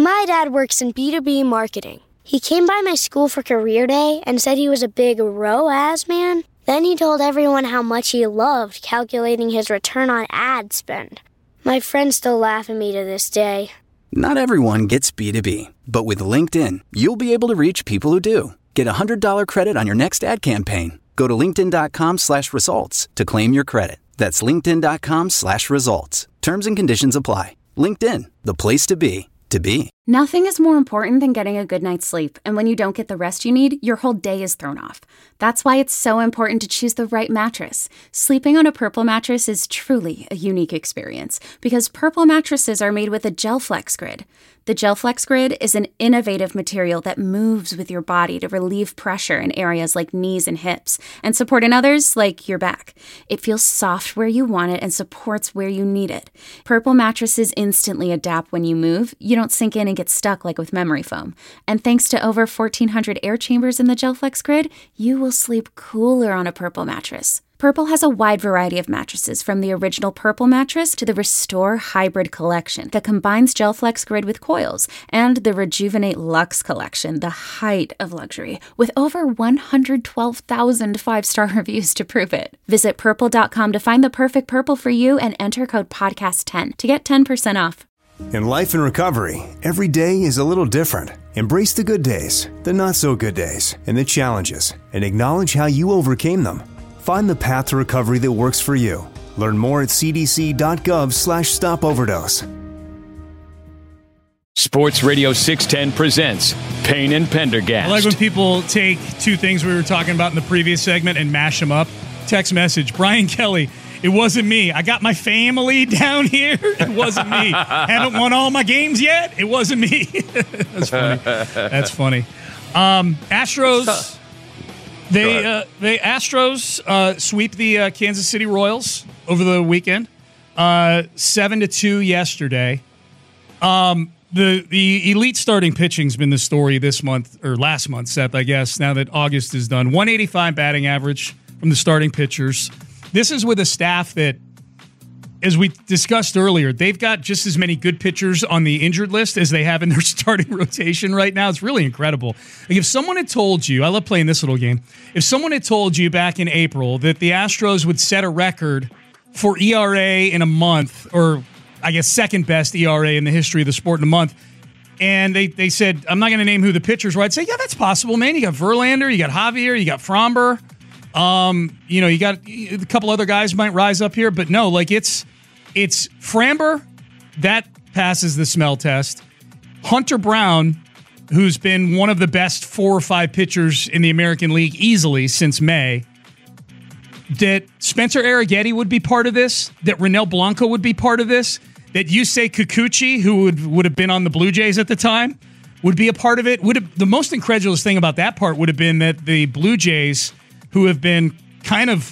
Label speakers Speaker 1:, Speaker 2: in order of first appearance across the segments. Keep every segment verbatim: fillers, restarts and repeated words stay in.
Speaker 1: My dad works in B two B marketing. He came by my school for career day and said he was a big R O A S man. Then he told everyone how much he loved calculating his return on ad spend. My friends still laugh at me to this day.
Speaker 2: Not everyone gets B two B, but with LinkedIn, you'll be able to reach people who do. Get a one hundred dollars credit on your next ad campaign. Go to linkedin.com slash results to claim your credit. That's linkedin.com slash results. Terms and conditions apply. LinkedIn, the place to be, to be.
Speaker 3: Nothing is more important than getting a good night's sleep, and when you don't get the rest you need, your whole day is thrown off. That's why it's so important to choose the right mattress. Sleeping on a Purple mattress is truly a unique experience, because Purple mattresses are made with a GelFlex Grid. The GelFlex Grid is an innovative material that moves with your body to relieve pressure in areas like knees and hips, and support in others like your back. It feels soft where you want it and supports where you need it. Purple mattresses instantly adapt when you move. You don't sink in and get stuck like with memory foam. And thanks to over fourteen hundred air chambers in the GelFlex Grid, you will sleep cooler on a Purple mattress. Purple has a wide variety of mattresses, from the original Purple mattress to the Restore Hybrid collection that combines GelFlex Grid with coils, and the Rejuvenate Luxe collection, the height of luxury, with over one hundred twelve thousand five-star reviews to prove it. Visit purple dot com to find the perfect Purple for you and enter code podcast ten to get ten percent off.
Speaker 4: In life and recovery, every day is a little different. Embrace the good days, the not-so-good days, and the challenges, and acknowledge how you overcame them. Find the path to recovery that works for you. Learn more at cdc.gov slash stop overdose.
Speaker 5: Sports Radio six ten presents Payne and Pendergast.
Speaker 6: I like when people take two things we were talking about in the previous segment and mash them up. Text message, Brian Kelly, it wasn't me. I got my family down here. It wasn't me. Haven't won all my games yet. It wasn't me. That's funny. That's funny. Um, Astros... They uh, they Astros uh, sweep the uh, Kansas City Royals over the weekend, uh, seven to two yesterday. Um, the the elite starting pitching's been the story this month or last month, Seth. I guess now that August is done, one eighty-five batting average from the starting pitchers. This is with a staff that, as we discussed earlier, they've got just as many good pitchers on the injured list as they have in their starting rotation right now. It's really incredible. Like, if someone had told you, I love playing this little game, if someone had told you back in April that the Astros would set a record for E R A in a month, or I guess second best E R A in the history of the sport in a month, and they, they said, I'm not going to name who the pitchers were, I'd say, yeah, that's possible, man. You got Verlander, you got Javier, you got Fromber. Um, you know, you got a couple other guys might rise up here, but no, like it's it's Framber, that passes the smell test. Hunter Brown, who's been one of the best four or five pitchers in the American League easily since May. That Spencer Arrighetti would be part of this, that Ronel Blanco would be part of this, that Yusei Kikuchi, who would, would have been on the Blue Jays at the time, would be a part of it. Would have, the most incredulous thing about that part would have been that the Blue Jays, who have been kind of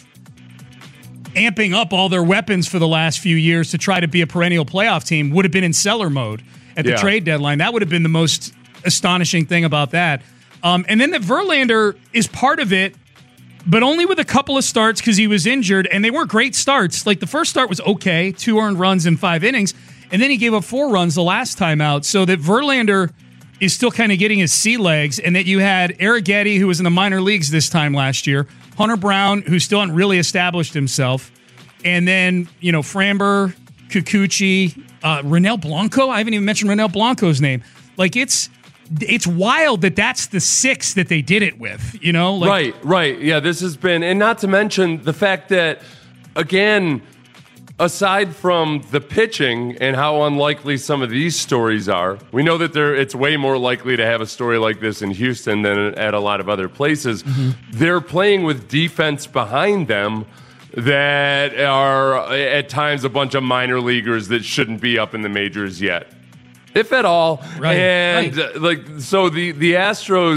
Speaker 6: amping up all their weapons for the last few years to try to be a perennial playoff team, would have been in seller mode at the yeah. trade deadline. That would have been the most astonishing thing about that. Um, and then that Verlander is part of it, but only with a couple of starts because he was injured, and they weren't great starts. Like, the first start was okay, two earned runs in five innings, and then he gave up four runs the last time out. So that Verlander is still kind of getting his sea legs, and that you had Arrighetti, who was in the minor leagues this time last year, Hunter Brown, who still hadn't really established himself, and then, you know, Framber, Kikuchi, uh, Ronel Blanco. I haven't even mentioned Ronel Blanco's name. Like, it's it's wild that that's the six that they did it with, you know? Like,
Speaker 7: right, right. Yeah, this has been, and not to mention the fact that, again, aside from the pitching and how unlikely some of these stories are, we know that there it's way more likely to have a story like this in Houston than at a lot of other places. Mm-hmm. They're playing with defense behind them that are at times a bunch of minor leaguers that shouldn't be up in the majors yet, if at all.
Speaker 6: Right,
Speaker 7: and
Speaker 6: right.
Speaker 7: like, so the, the Astros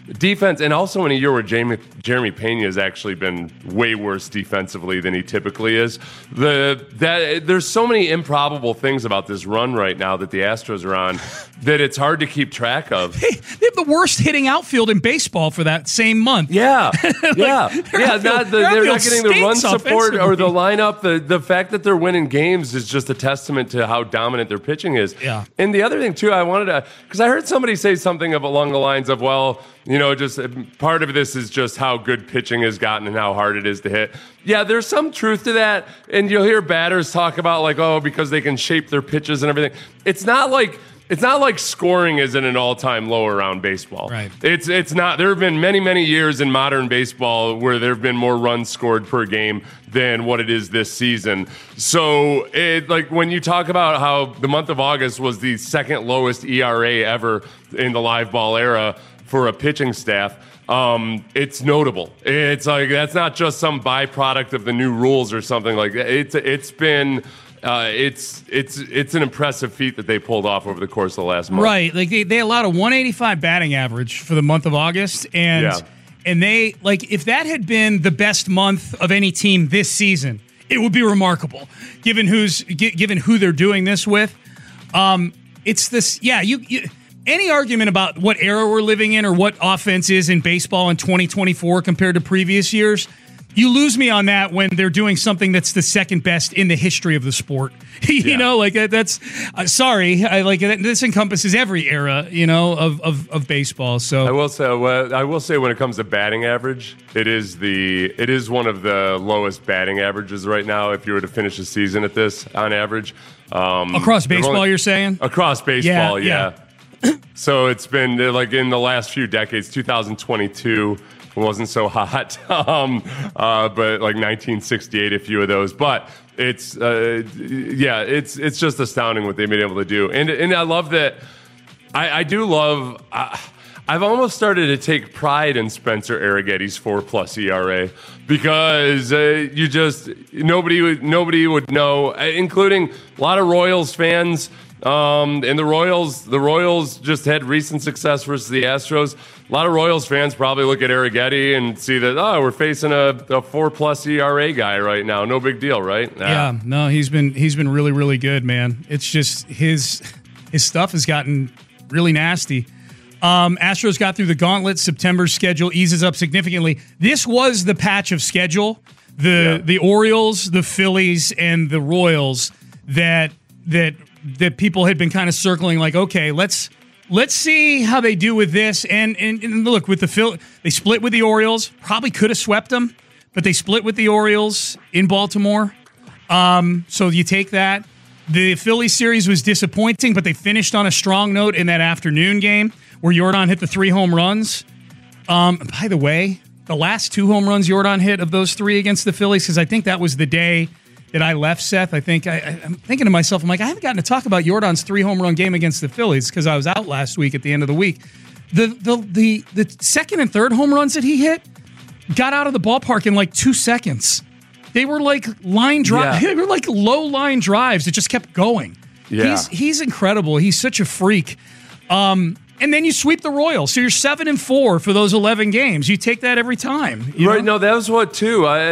Speaker 7: defense, and also in a year where Jamie, Jeremy Pena has actually been way worse defensively than he typically is. The that there's so many improbable things about this run right now that the Astros are on that it's hard to keep track of.
Speaker 6: They, they have the worst hitting outfield in baseball for that same month.
Speaker 7: Yeah,
Speaker 6: like,
Speaker 7: yeah, yeah.
Speaker 6: Outfield,
Speaker 7: Not the, they're not getting the run support or the
Speaker 6: offensively.
Speaker 7: lineup. The the fact that they're winning games is just a testament to how dominant their pitching is.
Speaker 6: Yeah.
Speaker 7: And the other thing too, I wanted to because I heard somebody say something of along the lines of, well, you know, just part of this is just how good pitching has gotten and how hard it is to hit. Yeah, there's some truth to that. And you'll hear batters talk about like, oh, because they can shape their pitches and everything. It's not like it's not like scoring is at an all-time low around baseball.
Speaker 6: Right.
Speaker 7: It's it's not. There have been many, many years in modern baseball where there have been more runs scored per game than what it is this season. So, it, like when you talk about how the month of August was the second lowest E R A ever in the live ball era for a pitching staff, um, it's notable. It's like that's not just some byproduct of the new rules or something like that. It's it's been. Uh, it's it's it's an impressive feat that they pulled off over the course of the last month.
Speaker 6: Right, like they, they allowed a one eighty-five batting average for the month of August, and
Speaker 7: Yeah.
Speaker 6: and they like if that had been the best month of any team this season, it would be remarkable given who's gi- given who they're doing this with. Um, it's this, yeah. You, you any argument about what era we're living in or what offense is in baseball in twenty twenty-four compared to previous years. You lose me on that when they're doing something that's the second best in the history of the sport. you
Speaker 7: Yeah.
Speaker 6: know, like that, that's uh, sorry. I like that, this encompasses every era, you know, of, of, of baseball. So
Speaker 7: I will say, well, I will say, when it comes to batting average, it is the it is one of the lowest batting averages right now. If you were to finish the season at this, on average, um,
Speaker 6: across
Speaker 7: they've
Speaker 6: baseball,
Speaker 7: only-
Speaker 6: you're saying?
Speaker 7: across baseball,
Speaker 6: Yeah,
Speaker 7: yeah. So it's been uh, like in the last few decades, two thousand twenty-two wasn't so hot, um, uh, but like nineteen sixty-eight, a few of those. But it's uh, yeah, it's it's just astounding what they've been able to do, and and I love that. I, I do love. Uh, I've almost started to take pride in Spencer Arrighetti's four plus E R A because uh, you just nobody would nobody would know, including a lot of Royals fans. Um, and the Royals, the Royals just had recent success versus the Astros. A lot of Royals fans probably look at Arrighetti and see that, oh, we're facing a, a four plus E R A guy right now. No big deal, right? Nah.
Speaker 6: Yeah, no, he's been he's been really really good, man. It's just his his stuff has gotten really nasty. Um, Astros got through the gauntlet. September's schedule eases up significantly. This was the patch of schedule. The
Speaker 7: Yeah.
Speaker 6: the Orioles, the Phillies, and the Royals that that that people had been kind of circling. Like, okay, let's let's see how they do with this. And and, and look, with the Phil, they split with the Orioles. Probably could have swept them, but they split with the Orioles in Baltimore. Um, so you take that. The Philly series was disappointing, but they finished on a strong note in that afternoon game where Yordan hit the three home runs. Um, by the way, the last two home runs Yordan hit of those three against the Phillies, because I think that was the day that I left, Seth. I think I, I, I'm thinking to myself, I'm like, I haven't gotten to talk about Yordan's three home run game against the Phillies because I was out last week at the end of the week. The the the the second and third home runs that he hit got out of the ballpark in like two seconds. They were like line drive.
Speaker 7: Yeah.
Speaker 6: They were like low line drives that just kept going.
Speaker 7: Yeah.
Speaker 6: He's he's incredible. He's such a freak. Um, and then you sweep the Royals, so you're seven and four for those eleven games. You take that every time, you
Speaker 7: Right?
Speaker 6: know?
Speaker 7: No, that was what too. I,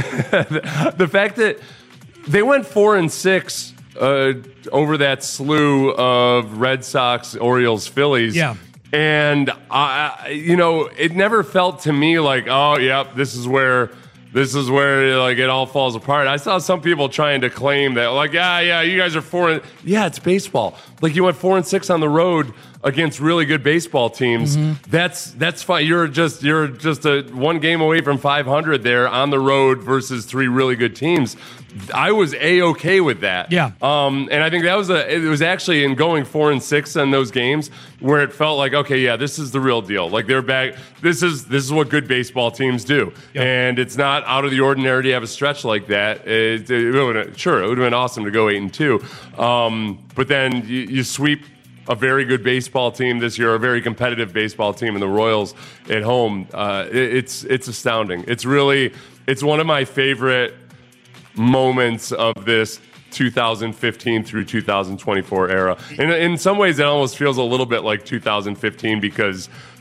Speaker 7: the fact that they went four and six uh, over that slew of Red Sox, Orioles, Phillies.
Speaker 6: Yeah.
Speaker 7: And I, you know, it never felt to me like, oh, yep, this is where. This is where like it all falls apart. I saw some people trying to claim that, like, yeah, yeah, you guys are four and yeah, it's baseball. Like you went four and six on the road against really good baseball teams. Mm-hmm. That's that's fine. You're just you're just a one game away from five hundred there on the road versus three really good teams. I was A-okay with that.
Speaker 6: Yeah.
Speaker 7: Um, and I think that was a, it was actually in going four and six in those games where it felt like, okay, yeah, this is the real deal. Like they're back. This is, this is what good baseball teams do.
Speaker 6: Yeah.
Speaker 7: And it's not out of the ordinary to have a stretch like that. It, it would, sure, it would have been awesome to go eight and two. Um, but then you, you sweep a very good baseball team this year, a very competitive baseball team in the Royals at home. Uh, it, it's, it's astounding. It's really, it's one of my favorite moments of this two thousand fifteen through two thousand twenty-four era. And in some ways, it almost feels a little bit like two thousand fifteen because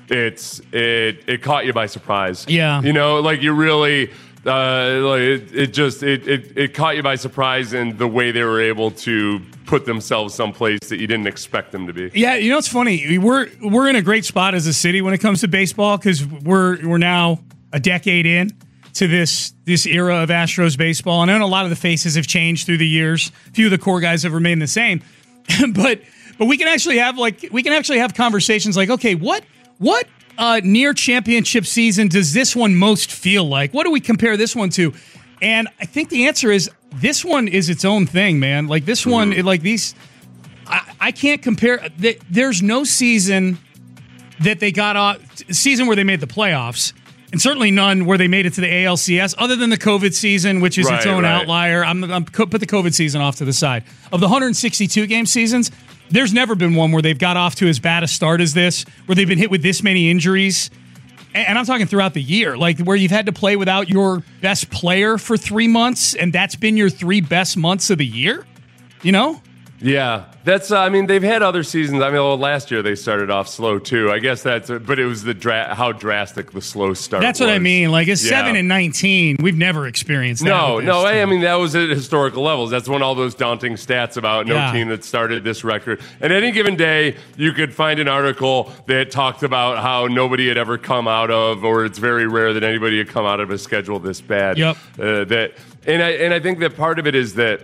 Speaker 7: it's it it caught you by surprise.
Speaker 6: Yeah.
Speaker 7: You know, like you really uh, like it, it just it, it it caught you by surprise in the way they were able to put themselves someplace that you didn't expect them to be.
Speaker 6: Yeah, you know, it's funny. We're we're in a great spot as a city when it comes to baseball because we're we're now a decade in to this this era of Astros baseball. And I know a lot of the faces have changed through the years. A few of the core guys have remained the same. but but we can actually have like we can actually have conversations like, okay, what what uh, near championship season does this one most feel like? What do we compare this one to? And I think the answer is this one is its own thing, man. Like this one, it, like these, I, I can't compare. There's no season that they got off, season where they made the playoffs, and certainly none where they made it to the A L C S, other than the COVID season, which is
Speaker 7: right,
Speaker 6: its own
Speaker 7: right.
Speaker 6: outlier. I'm, I'm put the COVID season off to the side. Of the one hundred sixty-two game seasons, there's never been one where they've got off to as bad a start as this, where they've been hit with this many injuries. And I'm talking throughout the year, like where you've had to play without your best player for three months, and that's been your three best months of the year, you know?
Speaker 7: Yeah, that's. Uh, I mean, they've had other seasons. I mean, well, last year they started off slow too. I guess that's. Uh, but it was the dra- how drastic the slow start.
Speaker 6: That's
Speaker 7: was.
Speaker 6: what I mean. Like it's
Speaker 7: yeah.
Speaker 6: seven and nineteen. We've never experienced that.
Speaker 7: No,
Speaker 6: with
Speaker 7: no.
Speaker 6: this
Speaker 7: I, I
Speaker 6: team.
Speaker 7: mean, that was at historical levels. That's when all those daunting stats about no
Speaker 6: Yeah.
Speaker 7: team that started this record. And any given day, you could find an article that talked about how nobody had ever come out of, or it's very rare that anybody had come out of a schedule this bad.
Speaker 6: Yep.
Speaker 7: Uh, that, and I and I think that part of it is that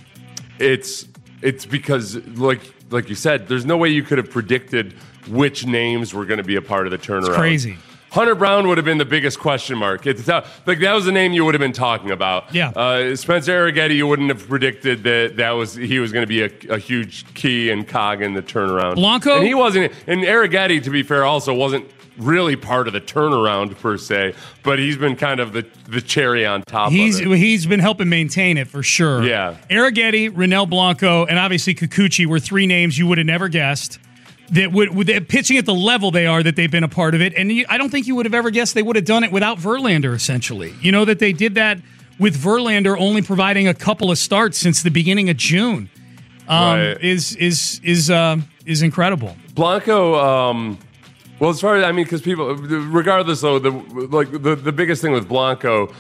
Speaker 7: it's. It's because, like like you said, there's no way you could have predicted which names were going to be a part of the turnaround.
Speaker 6: It's crazy.
Speaker 7: Hunter Brown would have been the biggest question mark. It's, like that was the name you would have been talking about.
Speaker 6: Yeah.
Speaker 7: Uh, Spencer Arrighetti, you wouldn't have predicted that that was he was going to be a, a huge key and cog in the turnaround.
Speaker 6: Blanco,
Speaker 7: and he wasn't. And Arrighetti, to be fair, also wasn't really part of the turnaround per se, but he's been kind of the, the cherry on top
Speaker 6: he's,
Speaker 7: of it.
Speaker 6: He's been helping maintain it for sure.
Speaker 7: Yeah.
Speaker 6: Arrighetti, Ronel Blanco, and obviously Kikuchi were three names you would have never guessed that would, would pitching at the level they are that they've been a part of it. And you, I don't think you would have ever guessed they would have done it without Verlander, essentially. You know, that they did that with Verlander only providing a couple of starts since the beginning of June um,
Speaker 7: right.
Speaker 6: is is is uh, is incredible.
Speaker 7: Blanco, um, well, as far as I mean, because people, regardless though, the like the, the biggest thing with Blanco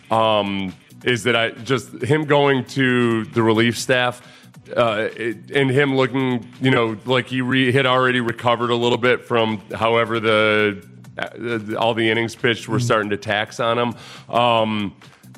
Speaker 7: um, is that I just him going to the relief staff uh, it, and him looking, you know, like he re, had already recovered a little bit from however the uh, all the innings pitched were starting to tax on him. Um,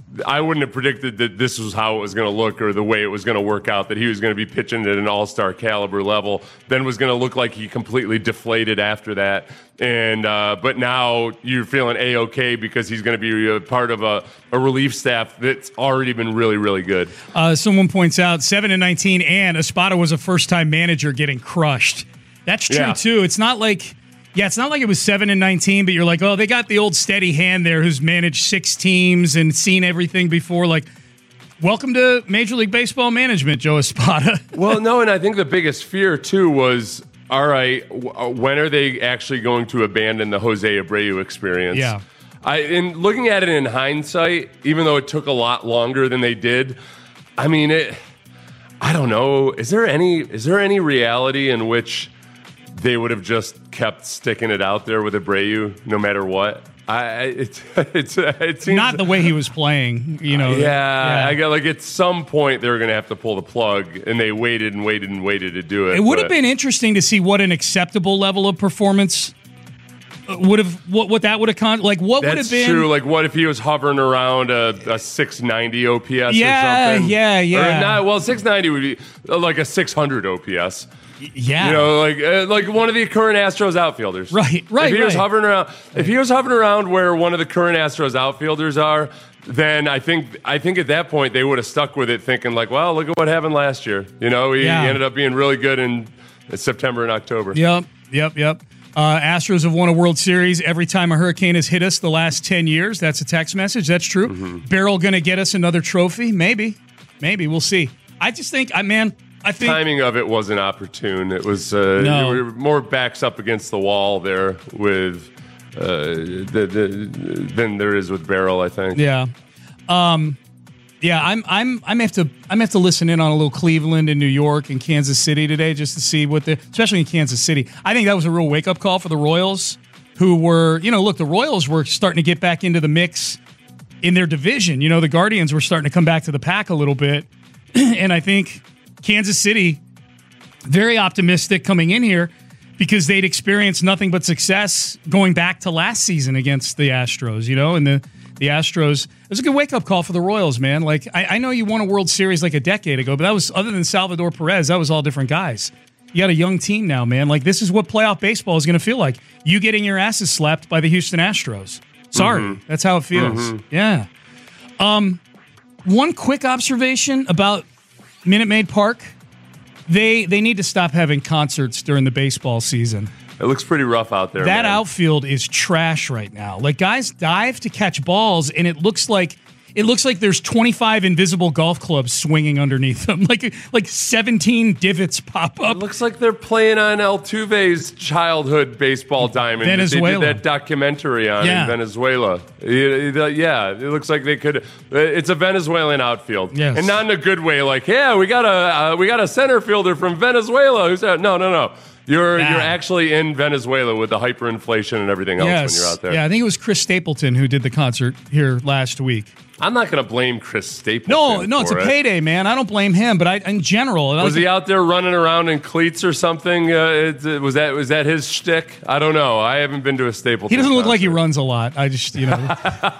Speaker 7: I wouldn't have predicted that this was how it was going to look or the way it was going to work out, that he was going to be pitching at an all-star caliber level, then was going to look like he completely deflated after that. And uh, but now you're feeling A-okay because he's going to be a part of a, a relief staff that's already been really, really good.
Speaker 6: Uh, someone points out seven and nineteen, and Espada was a first-time manager getting crushed. That's true,
Speaker 7: Yeah.
Speaker 6: too. It's not like... Yeah, it's not like it was seven and nineteen, but you're like, oh, they got the old steady hand there who's managed six teams and seen everything before. Like, welcome to Major League Baseball management, Joe Espada.
Speaker 7: Well, no, and I think the biggest fear, too, was, all right, w- when are they actually going to abandon the Jose Abreu experience?
Speaker 6: Yeah.
Speaker 7: I, in looking at it in hindsight, even though it took a lot longer than they did, I mean, it. I don't know. Is there any? Is there any reality in which they would have just kept sticking it out there with Abreu no matter what? I it's it's it seems
Speaker 6: Not the way he was playing, you know.
Speaker 7: Yeah, I got like at some point they were going to have to pull the plug, and they waited and waited and waited to do it.
Speaker 6: It would
Speaker 7: but-
Speaker 6: have been interesting to see what an acceptable level of performance would have, what what that would have con like what would
Speaker 7: That's
Speaker 6: have been
Speaker 7: true. Like, what if he was hovering around a, a six ninety O P S
Speaker 6: Yeah,
Speaker 7: or something?
Speaker 6: yeah, yeah.
Speaker 7: Or not, well, six ninety would be like a six hundred O P S.
Speaker 6: yeah.
Speaker 7: You know, like uh, like one of the current Astros outfielders.
Speaker 6: Right, right,
Speaker 7: If he was
Speaker 6: right.
Speaker 7: hovering around, if he was hovering around where one of the current Astros outfielders are, then I think I think at that point they would have stuck with it, thinking like, well, look at what happened last year. You know, he,
Speaker 6: Yeah.
Speaker 7: he ended up being really good in September and October.
Speaker 6: Yep, yep, yep. Uh, Astros have won a World Series every time a hurricane has hit us the last ten years. That's a text message. That's true.
Speaker 7: Mm-hmm.
Speaker 6: Barrel going to get us another trophy? Maybe. Maybe. We'll see. I just think, I man, I think.
Speaker 7: Timing of it wasn't opportune. It was uh,
Speaker 6: No.
Speaker 7: we were more backs up against the wall there with uh, the, the, than there is with Barrel, I think.
Speaker 6: Yeah. Um, yeah, I'm I'm I'm have to I'm have to listen in on a little Cleveland and New York and Kansas City today just to see what the especially in Kansas City. I think that was a real wake up call for the Royals, who were, you know, look, the Royals were starting to get back into the mix in their division. You know, the Guardians were starting to come back to the pack a little bit. And I think Kansas City, very optimistic coming in here because they'd experienced nothing but success going back to last season against the Astros, you know, and the, the Astros, it was a good wake-up call for the Royals, man. Like, I, I know you won a World Series like a decade ago, but that was, other than Salvador Perez, that was all different guys. You got a young team now, man. Like, this is what playoff baseball is going to feel like. You getting your asses slapped by the Houston Astros. Sorry, mm-hmm. That's how it feels. Mm-hmm. Yeah. Um, one quick observation about Minute Maid Park. They they need to stop having concerts during the baseball season.
Speaker 7: It looks pretty rough out there.
Speaker 6: That
Speaker 7: man.
Speaker 6: outfield is trash right now. Like, guys dive to catch balls, and it looks like it looks like there's twenty-five invisible golf clubs swinging underneath them. Like like seventeen divots pop up.
Speaker 7: It looks like they're playing on Altuve's childhood baseball diamond.
Speaker 6: Venezuela.
Speaker 7: They did that documentary on
Speaker 6: yeah.
Speaker 7: in Venezuela. Yeah, it looks like they could. It's a Venezuelan outfield,
Speaker 6: yes.
Speaker 7: And not in a good way. Like, yeah, we got a uh, we got a center fielder from Venezuela. Who's that? No, no, no. You're nah. you're actually in Venezuela with the hyperinflation and everything else
Speaker 6: yes.
Speaker 7: when you're out there.
Speaker 6: Yeah, I think it was Chris Stapleton who did the concert here last week.
Speaker 7: I'm not going to blame Chris Stapleton.
Speaker 6: No, no, it's a
Speaker 7: it.
Speaker 6: payday, man. I don't blame him, but I, in general,
Speaker 7: was he out there running around in cleats or something? Uh, it, was that was that his shtick? I don't know. I haven't been to a Stapleton.
Speaker 6: He doesn't look
Speaker 7: concert.
Speaker 6: like he runs a lot. I just, you know.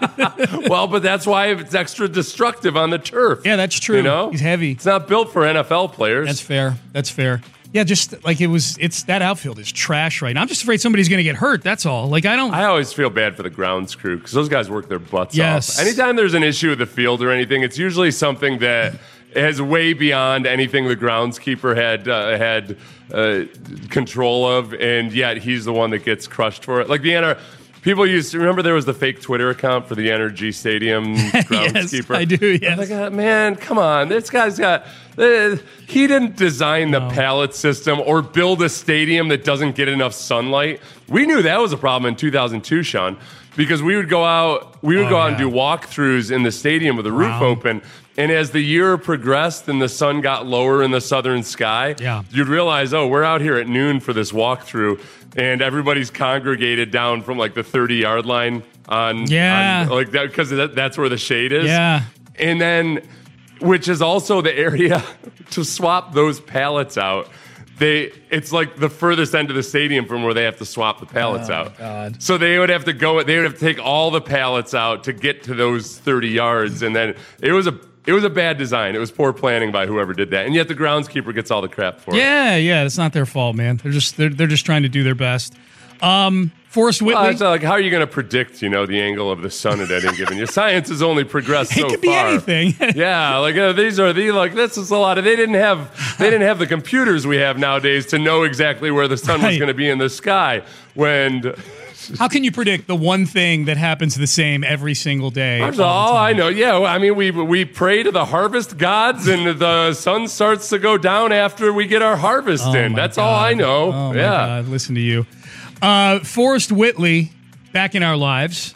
Speaker 7: Well, but that's why it's extra destructive on the turf.
Speaker 6: Yeah, that's true.
Speaker 7: You know,
Speaker 6: he's heavy.
Speaker 7: It's not built for N F L players.
Speaker 6: That's fair. That's fair. Yeah, just like it was, it's that outfield is trash right now. I'm just afraid somebody's going to get hurt. That's all. Like, I don't.
Speaker 7: I always feel bad for the grounds crew because those guys work their butts
Speaker 6: yes.
Speaker 7: off. Anytime there's an issue with the field or anything, it's usually something that is way beyond anything the groundskeeper had uh, had uh, control of, and yet he's the one that gets crushed for it. Like the N R. People used to remember there was the fake Twitter account for the Energy Stadium groundskeeper.
Speaker 6: Yes, I do. Yes,
Speaker 7: like, uh, man, come on, this guy's got. Uh, he didn't design the no. pallet system or build a stadium that doesn't get enough sunlight. We knew that was a problem in two thousand two, Sean, because we would go out, we would oh, go out yeah. and do walkthroughs in the stadium with the roof wow. open. And as the year progressed and the sun got lower in the southern sky,
Speaker 6: yeah.
Speaker 7: you'd realize, oh, we're out here at noon for this walkthrough, and everybody's congregated down from like the thirty-yard line on,
Speaker 6: yeah,
Speaker 7: on, like that because that, that's where the shade is.
Speaker 6: Yeah,
Speaker 7: and then, which is also the area to swap those pallets out. They, it's like the furthest end of the stadium from where they have to swap the pallets
Speaker 6: oh,
Speaker 7: out.
Speaker 6: God.
Speaker 7: So they would have to go. They would have to take all the pallets out to get to those thirty yards, and then it was a. It was a bad design. It was poor planning by whoever did that, and yet the groundskeeper gets all the crap for
Speaker 6: yeah, it. Yeah, yeah, it's not their fault, man. They're just they're they're just trying to do their best. Um, Forrest Whitley.
Speaker 7: Well, it's like, how are you going to predict, you know, the angle of the sun at any given year? Science has only progressed so far.
Speaker 6: It could be anything.
Speaker 7: Yeah, like uh, these are the like this is a lot of. They didn't have they didn't have the computers we have nowadays to know exactly where the sun
Speaker 6: right.
Speaker 7: was going to be in the sky when.
Speaker 6: How can you predict the one thing that happens the same every single day?
Speaker 7: That's all I know. Yeah, I mean, we we pray to the harvest gods, and the sun starts to go down after we get our harvest
Speaker 6: oh
Speaker 7: in. That's
Speaker 6: God.
Speaker 7: all I know.
Speaker 6: Oh
Speaker 7: yeah.
Speaker 6: My God. Listen to you. Uh, Forrest Whitley, back in our lives.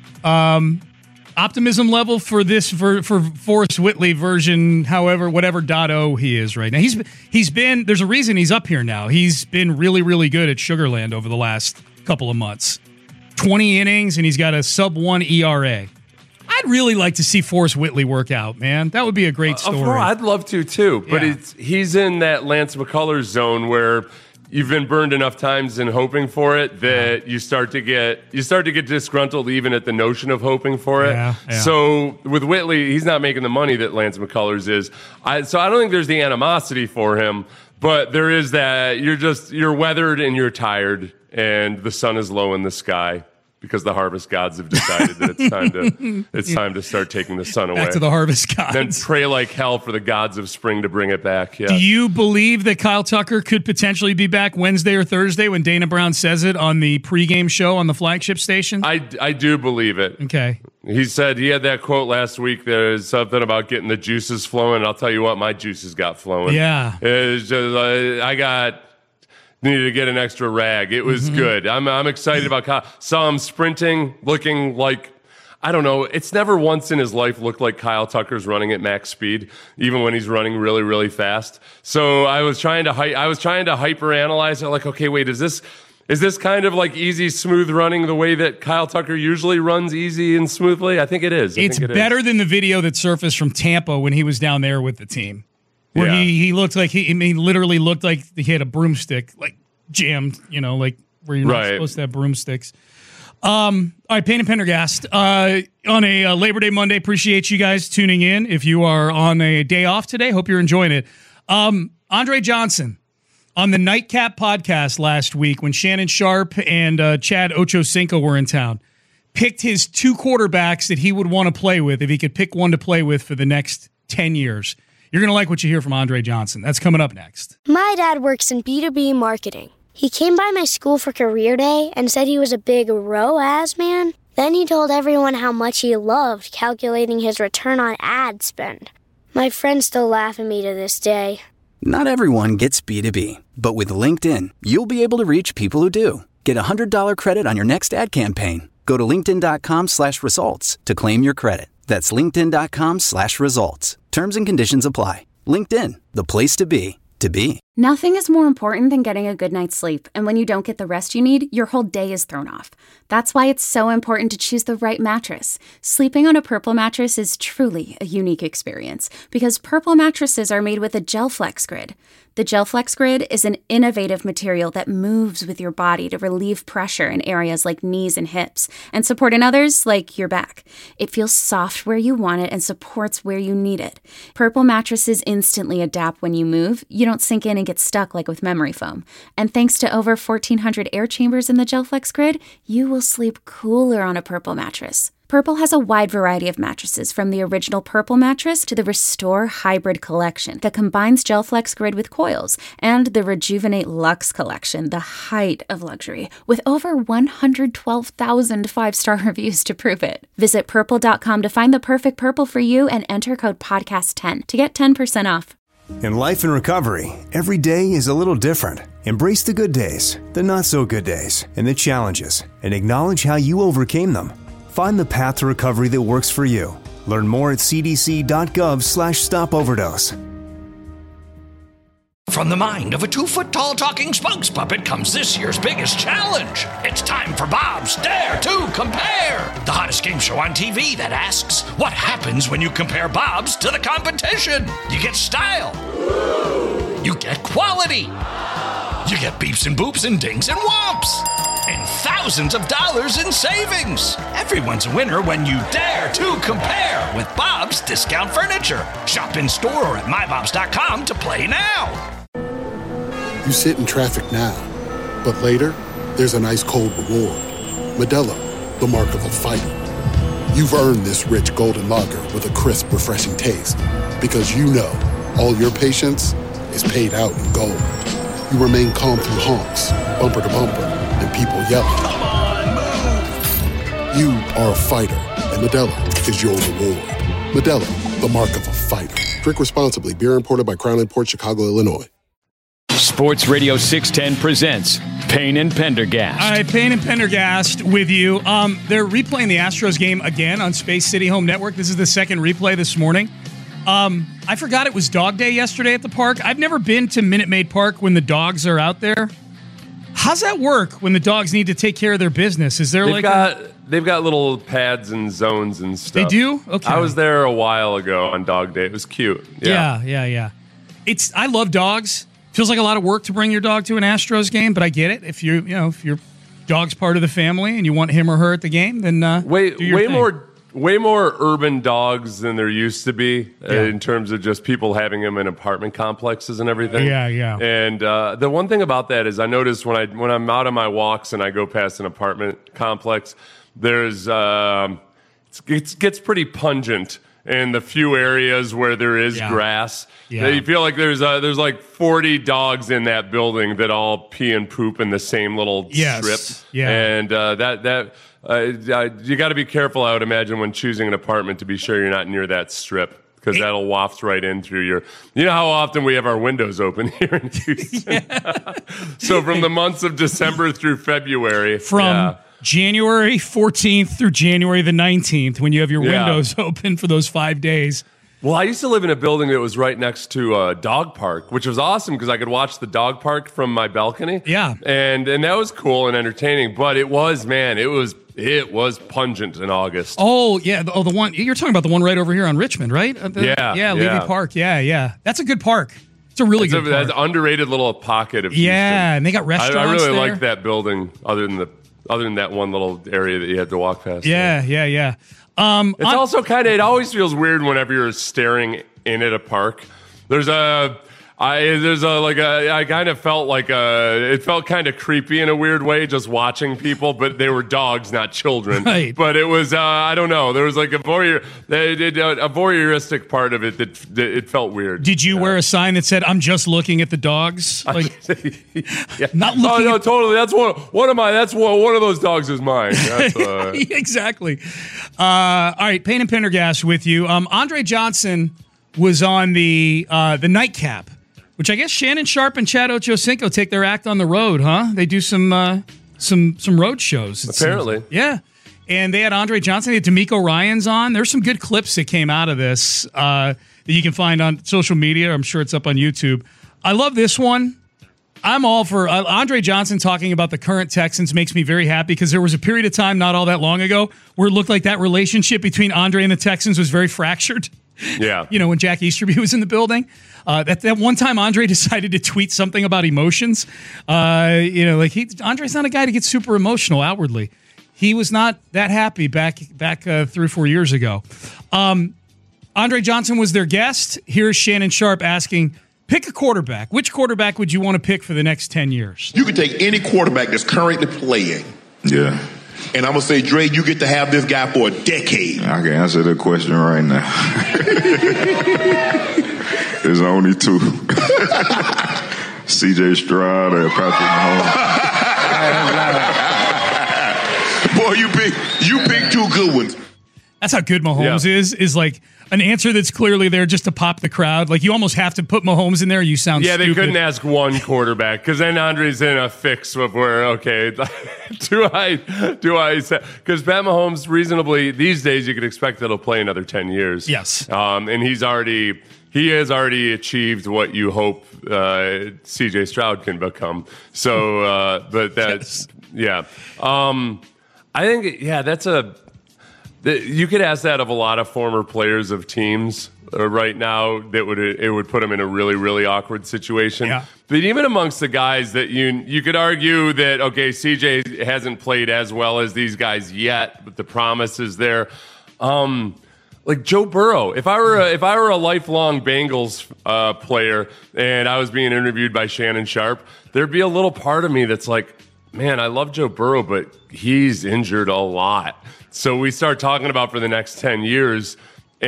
Speaker 6: Um, optimism level for this for, for Forrest Whitley version, however, whatever dot o he is right now. He's he's been. There's a reason he's up here now. He's been really really good at Sugarland over the last couple of months. twenty innings, and he's got a sub one E R A. I'd really like to see Forrest Whitley work out, man. That would be a great story.
Speaker 7: Uh, I'd love to, too. But
Speaker 6: yeah.
Speaker 7: it's, he's in that Lance McCullers zone where you've been burned enough times in hoping for it that yeah. you start to get you start to get disgruntled even at the notion of hoping for it.
Speaker 6: Yeah, yeah.
Speaker 7: So with Whitley, he's not making the money that Lance McCullers is. I, so I don't think there's the animosity for him, but there is that you're just you're weathered and you're tired. And the sun is low in the sky because the harvest gods have decided that it's time to it's yeah. time to start taking the sun away.
Speaker 6: Back to the harvest gods.
Speaker 7: Then pray like hell for the gods of spring to bring it back. Yeah.
Speaker 6: Do you believe that Kyle Tucker could potentially be back Wednesday or Thursday when Dana Brown says it on the pregame show on the flagship station?
Speaker 7: I, I do believe it.
Speaker 6: Okay.
Speaker 7: He said he had that quote last week. There's something about getting the juices flowing. And I'll tell you what, my juices got flowing.
Speaker 6: Yeah.
Speaker 7: It's just, uh, I got... needed to get an extra rag. It was mm-hmm. good. I'm I'm excited about Kyle. Saw him sprinting, looking like, I don't know, it's never once in his life looked like Kyle Tucker's running at max speed, even when he's running really, really fast. So I was trying to hy- I was trying to hyper analyze it, like, okay, wait, is this Is this kind of like easy, smooth running the way that Kyle Tucker usually runs easy and smoothly? I think it is. I
Speaker 6: it's
Speaker 7: think it
Speaker 6: better
Speaker 7: is.
Speaker 6: than the video that surfaced from Tampa when he was down there with the team, where
Speaker 7: Yeah.
Speaker 6: he, he looked like he, I mean, literally looked like he had a broomstick, like jammed, you know, like where you're not
Speaker 7: Right.
Speaker 6: supposed to have broomsticks. Um, all right, Payne and Pendergast, uh, on a uh, Labor Day Monday. Appreciate you guys tuning in. If you are on a day off today, hope you're enjoying it. Um, Andre Johnson on the Nightcap podcast last week when Shannon Sharp and uh, Chad Ochocinco were in town, picked his two quarterbacks that he would want to play with if he could pick one to play with for the next ten years. You're going to like what you hear from Andre Johnson. That's coming up next.
Speaker 1: My dad works in B two B marketing. He came by my school for career day and said he was a big R O A S man. Then he told everyone how much he loved calculating his return on ad spend. My friends still laugh at me to this day.
Speaker 2: Not everyone gets B two B, but with LinkedIn, you'll be able to reach people who do. Get a one hundred dollars credit on your next ad campaign. Go to linkedin.com slash results to claim your credit. That's linkedin.com slash results. Terms and conditions apply. LinkedIn, the place to be, to be.
Speaker 3: Nothing is more important than getting a good night's sleep, and when you don't get the rest you need, your whole day is thrown off. That's why it's so important to choose the right mattress. Sleeping on a Purple mattress is truly a unique experience because Purple mattresses are made with a GelFlex Grid. The GelFlex Grid is an innovative material that moves with your body to relieve pressure in areas like knees and hips and support in others like your back. It feels soft where you want it and supports where you need it. Purple mattresses instantly adapt when you move. You don't sink in and get stuck like with memory foam. And thanks to over fourteen hundred air chambers in the GelFlex Grid, you will sleep cooler on a Purple mattress. Purple has a wide variety of mattresses, from the original Purple mattress to the Restore Hybrid collection that combines GelFlex Grid with coils, and the Rejuvenate Luxe collection, the height of luxury, with over one hundred twelve thousand five-star reviews to prove it. Visit purple dot com to find the perfect Purple for you and enter code podcast ten to get ten percent off.
Speaker 4: In life and recovery, every day is a little different. Embrace the good days, the not so good days, and the challenges, and acknowledge how you overcame them. Find the path to recovery that works for you. Learn more at cdc.gov slash stop overdose.
Speaker 8: From the mind of a two-foot-tall talking spokes puppet comes this year's biggest challenge. It's time for Bob's Dare to Compare, the hottest game show on T V that asks, what happens when you compare Bob's to the competition? You get style. You get quality. You get beeps and boops and dings and whomps. And thousands of dollars in savings. Everyone's a winner when you dare to compare with Bob's Discount Furniture. Shop in store or at my bobs dot com to play now.
Speaker 9: You sit in traffic now, but later, there's an ice-cold reward. Modelo, the mark of a fighter. You've earned this rich golden lager with a crisp, refreshing taste. Because you know, all your patience is paid out in gold. You remain calm through honks, bumper to bumper, and people yelling.
Speaker 8: Come on, move!
Speaker 9: You are a fighter, and Modelo is your reward. Modelo, the mark of a fighter. Drink responsibly. Beer imported by Crown Imports, Chicago, Illinois.
Speaker 5: Sports Radio six ten presents Payne and Pendergast.
Speaker 6: All right, Payne and Pendergast with you. Um, they're replaying the Astros game again on Space City Home Network. This is the second replay this morning. Um, I forgot it was Dog Day yesterday at the park. I've never been to Minute Maid Park when the dogs are out there. How's that work when the dogs need to take care of their business? Is there
Speaker 7: They've
Speaker 6: like
Speaker 7: got
Speaker 6: a,
Speaker 7: they've got little pads and zones and stuff.
Speaker 6: They do? Okay.
Speaker 7: I was there a while ago on Dog Day. It was cute.
Speaker 6: Yeah, yeah, yeah. yeah. It's I love dogs. Feels like a lot of work to bring your dog to an Astros game, but I get it. If you you know if your dog's part of the family and you want him or her at the game, then uh,
Speaker 7: way
Speaker 6: do your
Speaker 7: way
Speaker 6: thing.
Speaker 7: more way more urban dogs than there used to be
Speaker 6: Yeah.
Speaker 7: uh, in terms of just people having them in apartment complexes and everything.
Speaker 6: Yeah, yeah.
Speaker 7: And uh, the one thing about that is I notice when I when I'm out on my walks and I go past an apartment complex, there's um, it's, it gets pretty pungent in the few areas where there is
Speaker 6: Yeah.
Speaker 7: grass.
Speaker 6: Yeah.
Speaker 7: You feel like there's uh, there's like forty dogs in that building that all pee and poop in the same little
Speaker 6: Yes.
Speaker 7: strip.
Speaker 6: Yeah.
Speaker 7: And uh, that that uh, you got to be careful, I would imagine, when choosing an apartment to be sure you're not near that strip, because that'll waft right in through your. You know how often we have our windows open here in Houston. So from the months of December through February,
Speaker 6: From
Speaker 7: yeah.
Speaker 6: January fourteenth through January the nineteenth, when you have your
Speaker 7: Yeah.
Speaker 6: windows open for those five days.
Speaker 7: Well, I used to live in a building that was right next to a dog park, which was awesome because I could watch the dog park from my balcony.
Speaker 6: Yeah.
Speaker 7: And and that was cool and entertaining. But it was, man, it was it was pungent in August.
Speaker 6: Oh, yeah. Oh, the one you're talking about, the one right over here on Richmond, right? Uh, the,
Speaker 7: yeah.
Speaker 6: Yeah, Levy
Speaker 7: yeah.
Speaker 6: Park. Yeah, yeah. That's a good park. It's a really
Speaker 7: it's
Speaker 6: good
Speaker 7: a,
Speaker 6: park.
Speaker 7: That's an underrated little pocket of Houston.
Speaker 6: Yeah, and they got restaurants
Speaker 7: I, I really
Speaker 6: there.
Speaker 7: like that building other than the other than that one little area that you had to walk past.
Speaker 6: Yeah,
Speaker 7: there.
Speaker 6: yeah, yeah. Um,
Speaker 7: it's
Speaker 6: on-
Speaker 7: also kind of, it always feels weird whenever you're staring in at a park. There's a, I, there's a, like a, I kind of felt like a, it felt kind of creepy in a weird way just watching people, but they were dogs, not children.
Speaker 6: Right.
Speaker 7: But it was, uh, I don't know, there was like a voyeur, they did a, a voyeuristic part of it that, that it felt weird.
Speaker 6: Did you
Speaker 7: yeah.
Speaker 6: wear a sign that said, "I'm just looking at the dogs"? Like,
Speaker 7: yeah.
Speaker 6: not
Speaker 7: Oh
Speaker 6: looking.
Speaker 7: no,
Speaker 6: at-
Speaker 7: totally. That's one. One of my. That's one. One of those dogs is mine. That's, uh,
Speaker 6: exactly. Uh, all right, Payne and Pendergast with you. Um, Andre Johnson was on the uh, the nightcap, which I guess Shannon Sharp and Chad Ochocinco take their act on the road, huh? They do some uh, some some road shows. it
Speaker 7: Apparently.
Speaker 6: seems. Yeah. And they had Andre Johnson, they had D'Amico Ryans on. There's some good clips that came out of this uh, that you can find on social media. I'm sure it's up on YouTube. I love this one. I'm all for uh, Andre Johnson talking about the current Texans makes me very happy because there was a period of time not all that long ago where it looked like that relationship between Andre and the Texans was very fractured.
Speaker 7: Yeah.
Speaker 6: You know, when Jack Easterby was in the building. Uh, that, that one time Andre decided to tweet something about emotions. Uh, you know, like he, Andre's not a guy to get super emotional outwardly. He was not that happy back back uh, three or four years ago. Um, Andre Johnson was their guest. Here's Shannon Sharp asking, pick a quarterback. Which quarterback would you want to pick for the next ten years?
Speaker 10: You can take any quarterback that's currently playing.
Speaker 11: Yeah.
Speaker 10: And I'm going to say, Dre, you get to have this guy for a decade.
Speaker 11: I can answer the question right now. There's only two. C J Stroud and Patrick Mahomes.
Speaker 10: Boy, you pick, you pick two good ones.
Speaker 6: That's how good Mahomes
Speaker 7: Yeah.
Speaker 6: is, is like an answer that's clearly there just to pop the crowd. Like you almost have to put Mahomes in there. You sound
Speaker 7: Yeah,
Speaker 6: stupid.
Speaker 7: they couldn't ask one quarterback because then Andre's in a fix of where, okay, do I, do I, because Pat Mahomes reasonably, these days you could expect that he'll play another ten years.
Speaker 6: Yes.
Speaker 7: Um, and he's already, he has already achieved what you hope uh, C J Stroud can become. So, uh, but that's,
Speaker 6: Yes.
Speaker 7: yeah. Um, I think, yeah, that's a, you could ask that of a lot of former players of teams uh, right now. That would it would put them in a really really awkward situation.
Speaker 6: Yeah.
Speaker 7: But even amongst the guys that you you could argue that okay, C J hasn't played as well as these guys yet, but the promise is there. Um, like Joe Burrow, if I were a, if I were a lifelong Bengals uh, player and I was being interviewed by Shannon Sharp, there'd be a little part of me that's like, man, I love Joe Burrow, but he's injured a lot. So we start talking about for the next ten years,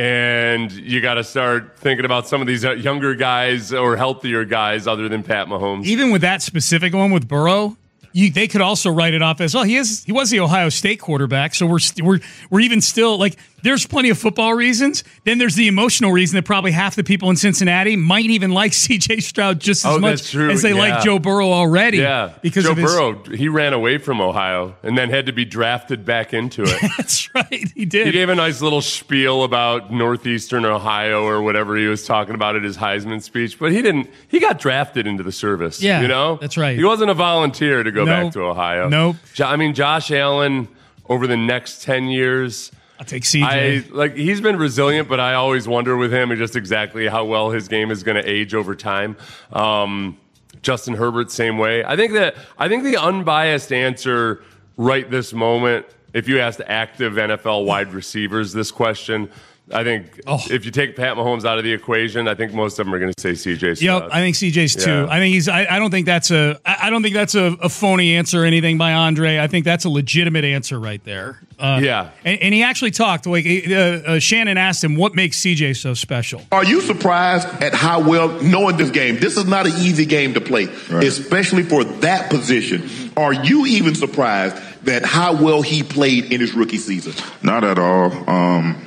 Speaker 7: and you got to start thinking about some of these younger guys or healthier guys other than Pat Mahomes.
Speaker 6: Even with that specific one with Burrow, you, they could also write it off as, oh, he is he was the Ohio State quarterback, so we're st- we're we're even still like there's plenty of football reasons. Then there's the emotional reason that probably half the people in Cincinnati might even like C J Stroud just as
Speaker 7: Oh,
Speaker 6: much
Speaker 7: that's true.
Speaker 6: as they
Speaker 7: Yeah.
Speaker 6: like Joe Burrow already.
Speaker 7: Yeah,
Speaker 6: because
Speaker 7: Joe
Speaker 6: of his,
Speaker 7: Burrow, he ran away from Ohio and then had to be drafted back into it.
Speaker 6: That's right, he did.
Speaker 7: He gave a nice little spiel about Northeastern Ohio or whatever he was talking about at his Heisman speech, but he didn't. He got drafted into the service.
Speaker 6: Yeah,
Speaker 7: you know,
Speaker 6: that's right.
Speaker 7: He wasn't a volunteer to go
Speaker 6: Nope.
Speaker 7: back to Ohio.
Speaker 6: Nope.
Speaker 7: Jo- I mean, Josh Allen over the next ten years.
Speaker 6: I'll take C J.
Speaker 7: I like he's been resilient, but I always wonder with him just exactly how well his game is going to age over time. Um, Justin Herbert, same way. I think that I think the unbiased answer right this moment, if you asked active N F L wide receivers this question, I think
Speaker 6: Oh.
Speaker 7: if you take Pat Mahomes out of the equation, I think most of them are going to say C J Stroud.
Speaker 6: Yep, I think C J's too.
Speaker 7: Yeah.
Speaker 6: I think he's. I, I don't think that's a. I I don't think that's a, a phony answer or anything by Andre. I think that's a legitimate answer right there. Uh,
Speaker 7: Yeah.
Speaker 6: and, and he actually talked. Like uh, uh, Shannon asked him, "What makes C J so special?"
Speaker 10: Are you surprised at how well, knowing this game, this is not an easy game to play,
Speaker 11: Right.
Speaker 10: especially for that position. Are you even surprised that how well he played in his rookie season?
Speaker 11: Not at all. Um,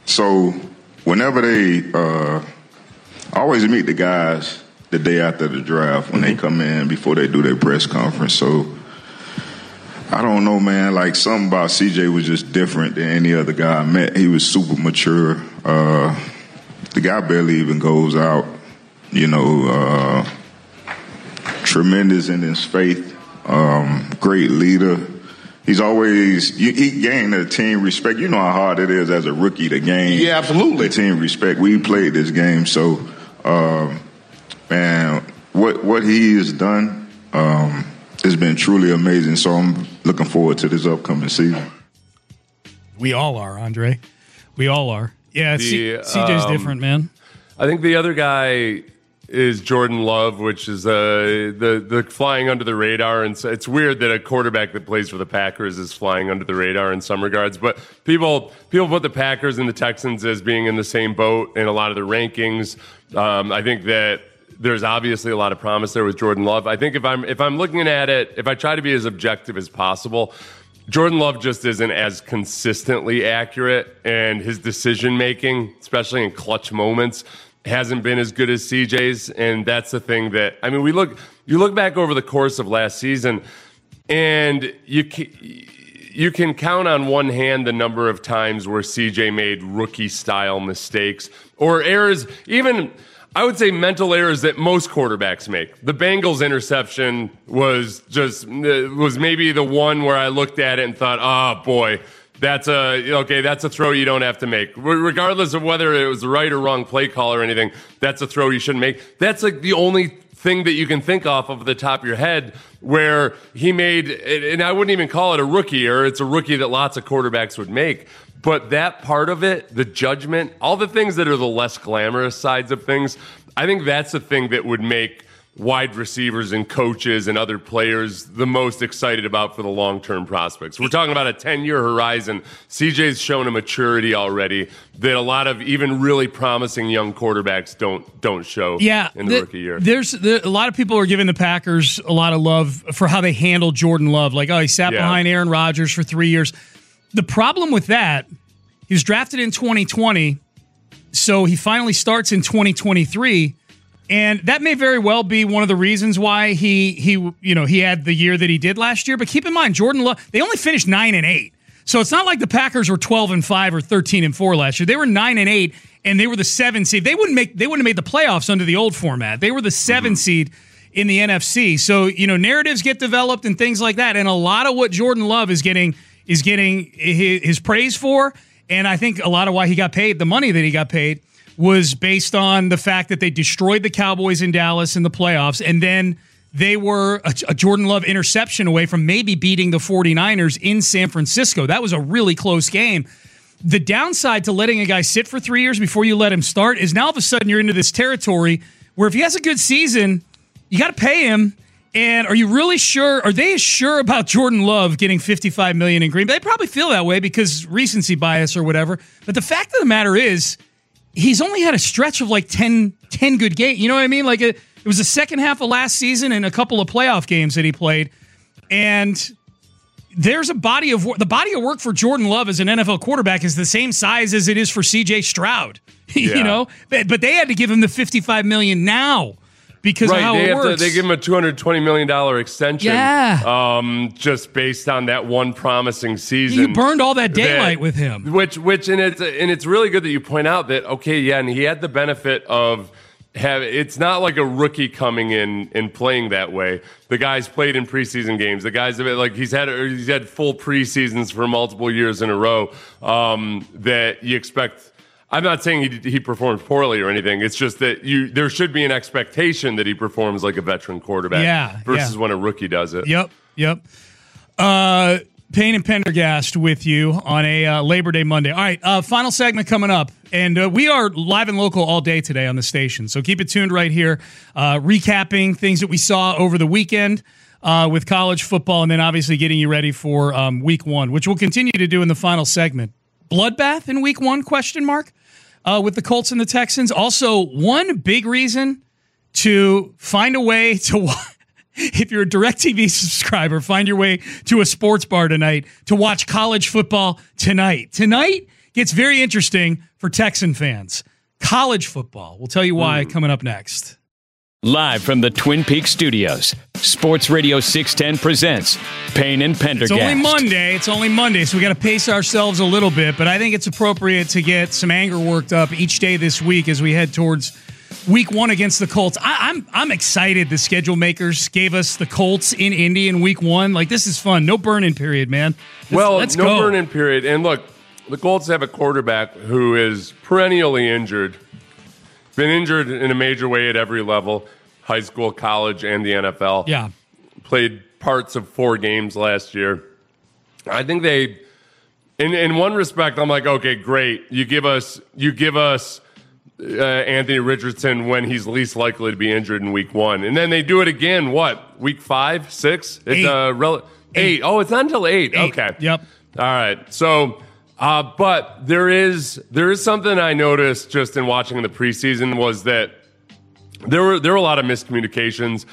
Speaker 11: so whenever they, uh, I always meet the guys the day after the draft when they come in before they do their press conference. So I don't know, man. Like something about C J was just different than any other guy I met. He was super mature. Uh, the guy barely even goes out. You know, uh, tremendous in his faith, um, great leader. He's always, he gained a team respect. You know how hard it is as a rookie to gain
Speaker 10: yeah, absolutely.
Speaker 11: the team respect. We played this game, so, um, man, what what he has done um, has been truly amazing. So I'm looking forward to this upcoming season.
Speaker 6: We all are, Andre. We all are. Yeah,
Speaker 7: The,
Speaker 6: C- C J's
Speaker 7: um,
Speaker 6: different, man.
Speaker 7: I think the other guy is Jordan Love, which is uh, the the flying under the radar, and so it's weird that a quarterback that plays for the Packers is flying under the radar in some regards. But people people put the Packers and the Texans as being in the same boat in a lot of the rankings. Um, I think that there's obviously a lot of promise there with Jordan Love. I think if I'm if I'm looking at it, if I try to be as objective as possible, Jordan Love just isn't as consistently accurate, and his decision making, especially in clutch moments, hasn't been as good as C J's. And that's the thing that, I mean, we look, you look back over the course of last season, and you can, you can count on one hand the number of times where C J made rookie style mistakes or errors, even I would say mental errors that most quarterbacks make. The Bengals interception was just, was maybe the one where I looked at it and thought, oh boy, That's a, okay, that's a throw you don't have to make. Regardless of whether it was the right or wrong play call or anything, that's a throw you shouldn't make. That's like the only thing that you can think off of the top of your head where he made, and I wouldn't even call it a rookie error. It's a rookie that lots of quarterbacks would make. But that part of it, the judgment, all the things that are the less glamorous sides of things, I think that's the thing that would make wide receivers and coaches and other players the most excited about for the long-term prospects. We're talking about a ten-year horizon. C J's shown a maturity already that a lot of even really promising young quarterbacks don't don't show
Speaker 6: yeah,
Speaker 7: in the,
Speaker 6: the
Speaker 7: rookie year.
Speaker 6: There's the, a lot of people are giving the Packers a lot of love for how they handled Jordan Love. Like, oh, he sat
Speaker 7: Yeah.
Speaker 6: behind Aaron Rodgers for three years. The problem with that, he was drafted in twenty twenty, so he finally starts in twenty twenty-three. And that may very well be one of the reasons why he he you know he had the year that he did last year. But keep in mind, Jordan Love, they only finished nine and eight, so it's not like the Packers were twelve and five or thirteen and four last year. They were nine and eight, and they were the seven seed. They wouldn't make they wouldn't have made the playoffs under the old format. They were the seven mm-hmm. seed in the N F C. So you know narratives get developed and things like that. And a lot of what Jordan Love is getting is getting his, his praise for, and I think a lot of why he got paid the money that he got paid was based on the fact that they destroyed the Cowboys in Dallas in the playoffs, and then they were a, a Jordan Love interception away from maybe beating the 49ers in San Francisco. That was a really close game. The downside to letting a guy sit for three years before you let him start is now all of a sudden you're into this territory where if he has a good season, you got to pay him. And are you really sure? Are they sure about Jordan Love getting fifty-five million dollars in Green Bay? They probably feel that way because recency bias or whatever. But the fact of the matter is, he's only had a stretch of like ten, ten good games. You know what I mean? Like a, it was the second half of last season and a couple of playoff games that he played. And there's a body of work. The body of work for Jordan Love as an N F L quarterback is the same size as it is for C J Stroud. you
Speaker 7: Yeah.
Speaker 6: know, but, but they had to give him the fifty-five million dollars now because
Speaker 7: right,
Speaker 6: of how
Speaker 7: they
Speaker 6: it
Speaker 7: have
Speaker 6: works.
Speaker 7: To, they give him a two hundred twenty million dollars extension.
Speaker 6: Yeah.
Speaker 7: Um, just based on that one promising season.
Speaker 6: You burned all that daylight
Speaker 7: that,
Speaker 6: with him.
Speaker 7: Which, which, and it's and it's really good that you point out that okay, yeah, and he had the benefit of have. It's not like a rookie coming in and playing that way. The guy's played in preseason games. The guys have like he's had he's had full preseasons for multiple years in a row. Um, that you expect. I'm not saying he he performs poorly or anything. It's just that you there should be an expectation that he performs like a veteran quarterback
Speaker 6: yeah,
Speaker 7: versus
Speaker 6: yeah.
Speaker 7: when a rookie does it.
Speaker 6: Yep, yep. Uh, Payne and Pendergast with you on a uh, Labor Day Monday. All right, uh, final segment coming up. And uh, we are live and local all day today on the station. So keep it tuned right here, uh, recapping things that we saw over the weekend uh, with college football, and then obviously getting you ready for um, week one, which we'll continue to do in the final segment. Bloodbath in week one, question mark, uh, with the Colts and the Texans. Also, one big reason to find a way to watch. If you're a DirecTV subscriber, find your way to a sports bar tonight to watch college football tonight. Tonight gets very interesting for Texan fans. College football. We'll tell you why mm. coming up next.
Speaker 5: Live from the Twin Peaks studios, Sports Radio six ten presents Payne and Pendergast.
Speaker 6: It's only Monday. It's only Monday, so we got to pace ourselves a little bit, but I think it's appropriate to get some anger worked up each day this week as we head towards week one against the Colts. I, I'm I'm excited the schedule makers gave us the Colts in Indy in week one. Like, this is fun. No burn-in period, man. Let's,
Speaker 7: well,
Speaker 6: let's
Speaker 7: no
Speaker 6: go.
Speaker 7: burn-in period. And look, the Colts have a quarterback who is perennially injured. Been injured in a major way at every level, high school, college, and the N F L.
Speaker 6: Yeah.
Speaker 7: Played parts of four games last year. I think they, in in one respect, I'm like, okay, great. You give us, you give us uh, Anthony Richardson when he's least likely to be injured in week one. And then they do it again, what, week five, six? It's
Speaker 6: eight.
Speaker 7: Uh, rel- eight. eight. Oh, it's not until eight.
Speaker 6: eight.
Speaker 7: Okay.
Speaker 6: Yep.
Speaker 7: All right. So... Uh, but there is there is something I noticed just in watching the preseason was that there were there were a lot of miscommunications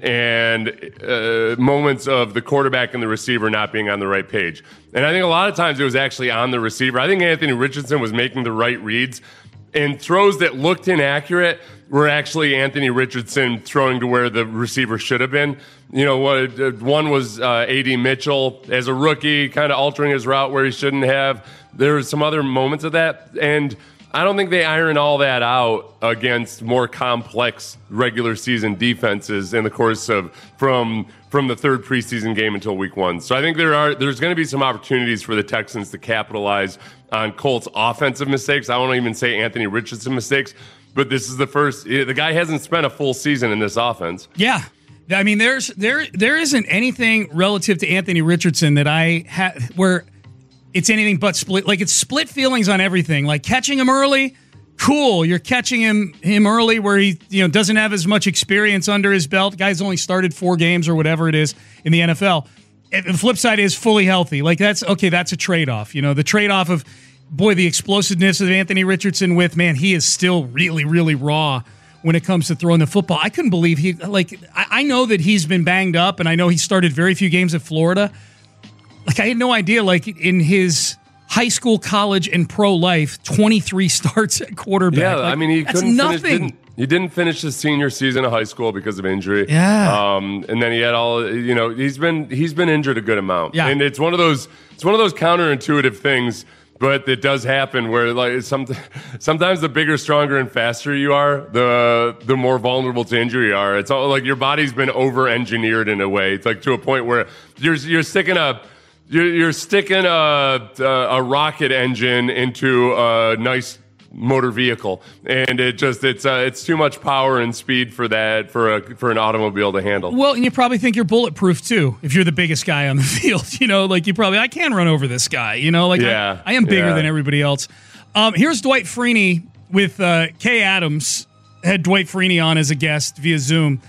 Speaker 7: and uh, moments of the quarterback and the receiver not being on the right page. And I think a lot of times it was actually on the receiver. I think Anthony Richardson was making the right reads, and throws that looked inaccurate were actually Anthony Richardson throwing to where the receiver should have been. You know, what one was uh, A D Mitchell as a rookie, kind of altering his route where he shouldn't have. There were some other moments of that, and I don't think they iron all that out against more complex regular season defenses in the course of from from the third preseason game until week one. So I think there are there's going to be some opportunities for the Texans to capitalize on Colts' offensive mistakes. I won't even say Anthony Richardson mistakes, but this is the first. The guy hasn't spent a full season in this offense.
Speaker 6: Yeah. I mean, there's there there isn't anything relative to Anthony Richardson that I had where it's anything but split. Like, it's split feelings on everything. Like, catching him early, cool. You're catching him him early where he you know doesn't have as much experience under his belt. Guy's only started four games or whatever it is in the N F L. And the flip side is fully healthy. Like, that's okay. That's a trade-off. You know, the trade-off of, boy, the explosiveness of Anthony Richardson with, man, he is still really, really raw when it comes to throwing the football. I couldn't believe he, like, I, I know that he's been banged up, and I know he started very few games at Florida. Like, I had no idea, like, in his high school, college, and pro life, twenty-three starts at quarterback.
Speaker 7: Yeah,
Speaker 6: like,
Speaker 7: I mean, he
Speaker 6: that's
Speaker 7: couldn't
Speaker 6: nothing.
Speaker 7: finish, didn't, he didn't finish his senior season of high school because of injury.
Speaker 6: Yeah.
Speaker 7: Um, and then he had all, you know, he's been he's been injured a good amount.
Speaker 6: Yeah.
Speaker 7: And it's one of those it's one of those counterintuitive things, but it does happen where, like, some, sometimes the bigger, stronger, and faster you are, the the more vulnerable to injury you are. It's all like your body's been over-engineered in a way. It's like to a point where you're you're sticking a you're, you're sticking a, a a rocket engine into a nice motor vehicle, and it just it's uh, it's too much power and speed for that for a for an automobile to handle.
Speaker 6: Well, and you probably think you're bulletproof too if you're the biggest guy on the field. You know, like you probably I can run over this guy. You know, like
Speaker 7: yeah,
Speaker 6: I, I am bigger
Speaker 7: yeah.
Speaker 6: than everybody else. Um, here's Dwight Freeney with uh, Kay Adams. Had Dwight Freeney on as a guest via Zoom,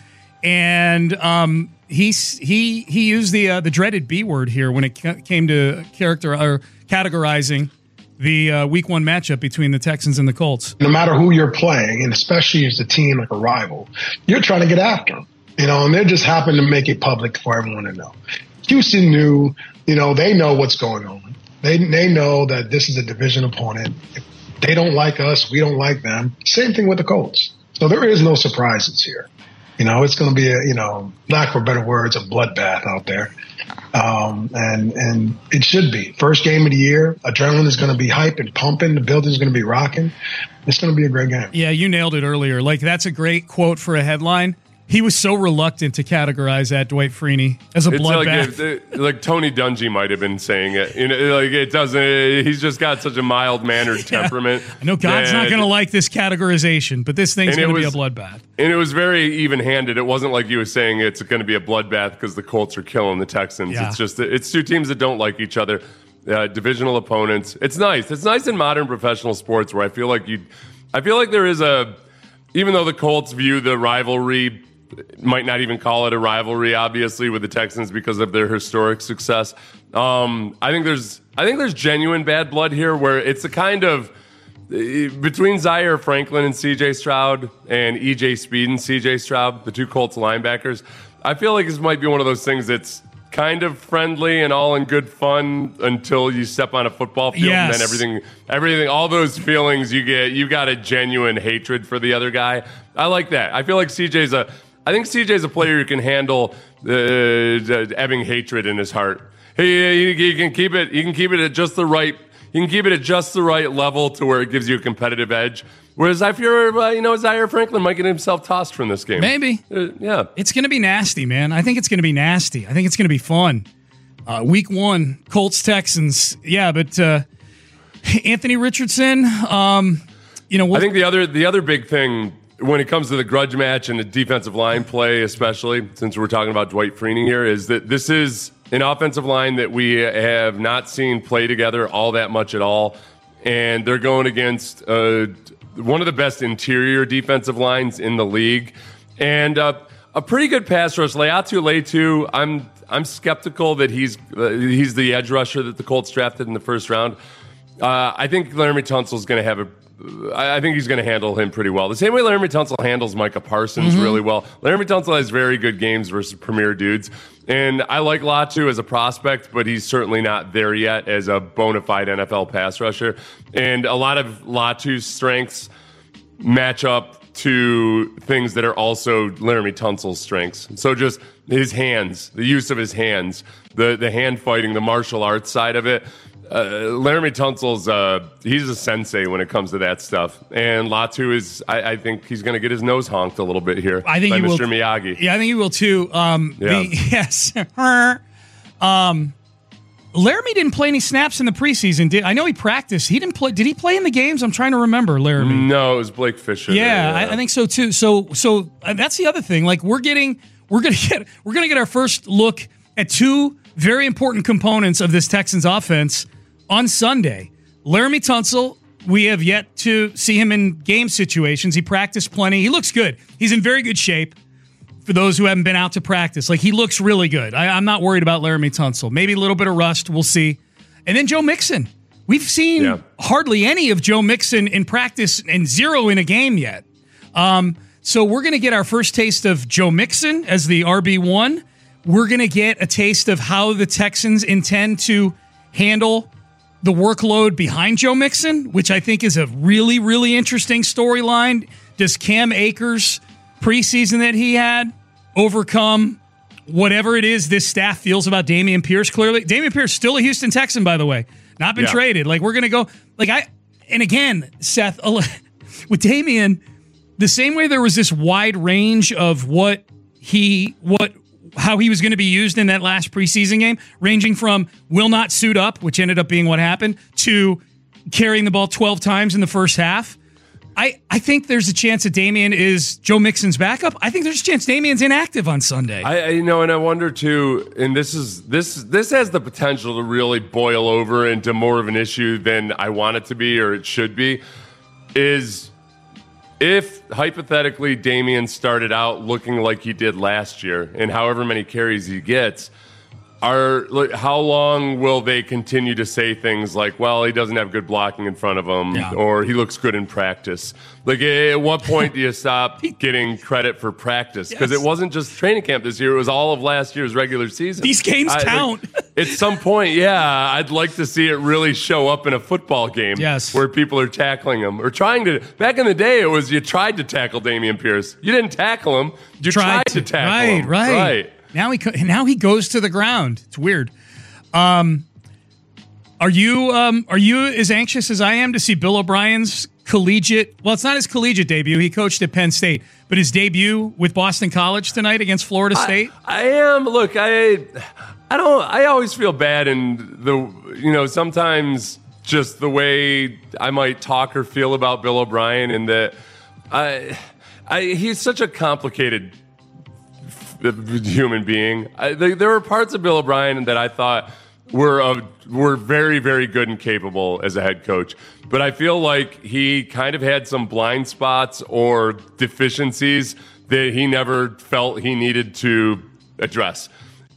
Speaker 6: and um, he's he he used the uh, the dreaded B word here when it ca- came to character or categorizing the uh, week one matchup between the Texans and the Colts.
Speaker 12: No matter who you're playing, and especially as a team like a rival, you're trying to get after them, you know, and they just happen to make it public for everyone to know. Houston knew, you know, they know what's going on. They they know that this is a division opponent. If they don't like us, we don't like them. Same thing with the Colts. So there is no surprises here. You know, it's going to be a, you know, lack for better words, a bloodbath out there. Um, and, and it should be. First game of the year, adrenaline is going to be hype and pumping. The building's going to be rocking. It's going to be a great game.
Speaker 6: Yeah, you nailed it earlier. Like, that's a great quote for a headline. He was so reluctant to categorize that Dwight Freeney as a
Speaker 7: it's
Speaker 6: bloodbath.
Speaker 7: Like, it, like Tony Dungy might have been saying it. You know, like it doesn't. He's just got such a mild mannered yeah. temperament.
Speaker 6: I know God's
Speaker 7: that,
Speaker 6: not going to like this categorization, but this thing's going to be a
Speaker 7: was,
Speaker 6: bloodbath.
Speaker 7: And it was very even handed. It wasn't like he was saying it's going to be a bloodbath because the Colts are killing the Texans.
Speaker 6: Yeah.
Speaker 7: It's just it's two teams that don't like each other, uh, divisional opponents. It's nice. It's nice in modern professional sports where I feel like you, I feel like there is a, even though the Colts view the rivalry. Might not even call it a rivalry, obviously, with the Texans because of their historic success. Um, I think there's, I think there's genuine bad blood here, where it's a kind of between Zaire Franklin and C J Stroud and E J Speed and C J Stroud, the two Colts linebackers. I feel like this might be one of those things that's kind of friendly and all in good fun until you step on a football field,
Speaker 6: yes.
Speaker 7: and then everything, everything, all those feelings you get, you got a genuine hatred for the other guy. I like that. I feel like C J's a, I think C J's a player who can handle the, the ebbing hatred in his heart. He, he, he can keep it. He can keep it at just the right. He can keep it at just the right level to where it gives you a competitive edge. Whereas I fear, uh, you know, Zaire Franklin might get himself tossed from this game.
Speaker 6: Maybe.
Speaker 7: Uh, yeah.
Speaker 6: It's going to be nasty, man. I think it's going to be nasty. I think it's going to be fun. Uh, week one, Colts, Texans. Yeah, but uh, Anthony Richardson, um, you know. We'll-
Speaker 7: I think the other the other big thing when it comes to the grudge match and the defensive line play, especially since we're talking about Dwight Freeney here, is that this is an offensive line that we have not seen play together all that much at all. And they're going against uh, one of the best interior defensive lines in the league. And uh, a pretty good pass rush. Laiatu Laitu, I'm I'm skeptical that he's uh, he's the edge rusher that the Colts drafted in the first round. Uh, I think Laramie Tunsil is going to have a I think he's going to handle him pretty well. The same way Laramie Tunsil handles Micah Parsons mm-hmm. really well. Laramie Tunsil has very good games versus premier dudes. And I like Latu as a prospect, but he's certainly not there yet as a bona fide N F L pass rusher. And a lot of Latu's strengths match up to things that are also Laramie Tunsil's strengths. So just his hands, the use of his hands, the, the hand fighting, the martial arts side of it. Uh, Laramie Tunsil's uh, he's a sensei when it comes to that stuff, and Latu is. I, I think he's going to get his nose honked a little bit here.
Speaker 6: I think
Speaker 7: by
Speaker 6: he
Speaker 7: Mister
Speaker 6: will,
Speaker 7: Miyagi.
Speaker 6: Yeah, I think he will too. Um,
Speaker 7: yeah.
Speaker 6: The, yes. um, Laramie didn't play any snaps in the preseason. Did I know he practiced? He didn't play. Did he play in the games? I'm trying to remember. Laramie.
Speaker 7: No, it was Blake Fisher.
Speaker 6: Yeah,
Speaker 7: there, yeah.
Speaker 6: I, I think so too. So, so uh, that's the other thing. Like we're getting, we're gonna get, we're gonna get our first look at two very important components of this Texans offense on Sunday. Laramie Tunsil, we have yet to see him in game situations. He practiced plenty. He looks good. He's in very good shape for those who haven't been out to practice. Like, he looks really good. I, I'm not worried about Laramie Tunsil. Maybe a little bit of rust. We'll see. And then Joe Mixon. We've seen yeah. hardly any of Joe Mixon in practice and zero in a game yet. Um, so we're going to get our first taste of Joe Mixon as the R B one. We're going to get a taste of how the Texans intend to handle the workload behind Joe Mixon, which I think is a really, really interesting storyline. Does Cam Akers' preseason that he had overcome whatever it is this staff feels about Dameon Pierce? Clearly, Dameon Pierce still a Houston Texan, by the way, not been yeah. traded. Like, we're going to go, like, I, and again, Seth, with Dameon, the same way there was this wide range of what he, what, how he was going to be used in that last preseason game, ranging from will not suit up, which ended up being what happened, to carrying the ball twelve times in the first half. I, I think there's a chance that Dameon is Joe Mixon's backup. I think there's a chance Damien's inactive on Sunday.
Speaker 7: I, I you know, and I wonder too, and this is this this has the potential to really boil over into more of an issue than I want it to be or it should be, is if, hypothetically, Dameon started out looking like he did last year, and however many carries he gets, are how long will they continue to say things like, well, he doesn't have good blocking in front of him, yeah. or he looks good in practice? Like, at what point do you stop getting credit for practice? Because yes. it wasn't just training camp this year. It was all of last year's regular season.
Speaker 6: These games I, count.
Speaker 7: Like, at some point, yeah, I'd like to see it really show up in a football game
Speaker 6: yes.
Speaker 7: where people are tackling him or trying to. Back in the day, it was you tried to tackle Dameon Pierce. You didn't tackle him. You tried, tried to, to tackle
Speaker 6: right,
Speaker 7: him.
Speaker 6: Right, right. Now he now he goes to the ground. It's weird. Um, are you um, are you as anxious as I am to see Bill O'Brien's collegiate? Well, it's not his collegiate debut. He coached at Penn State, but his debut with Boston College tonight against Florida State.
Speaker 7: I, I am. Look, I I don't. I always feel bad, and the you know sometimes just the way I might talk or feel about Bill O'Brien, and that I I he's such a complicated human being. I, there were parts of Bill O'Brien that I thought were uh, were very, very good and capable as a head coach. But I feel like he kind of had some blind spots or deficiencies that he never felt he needed to address.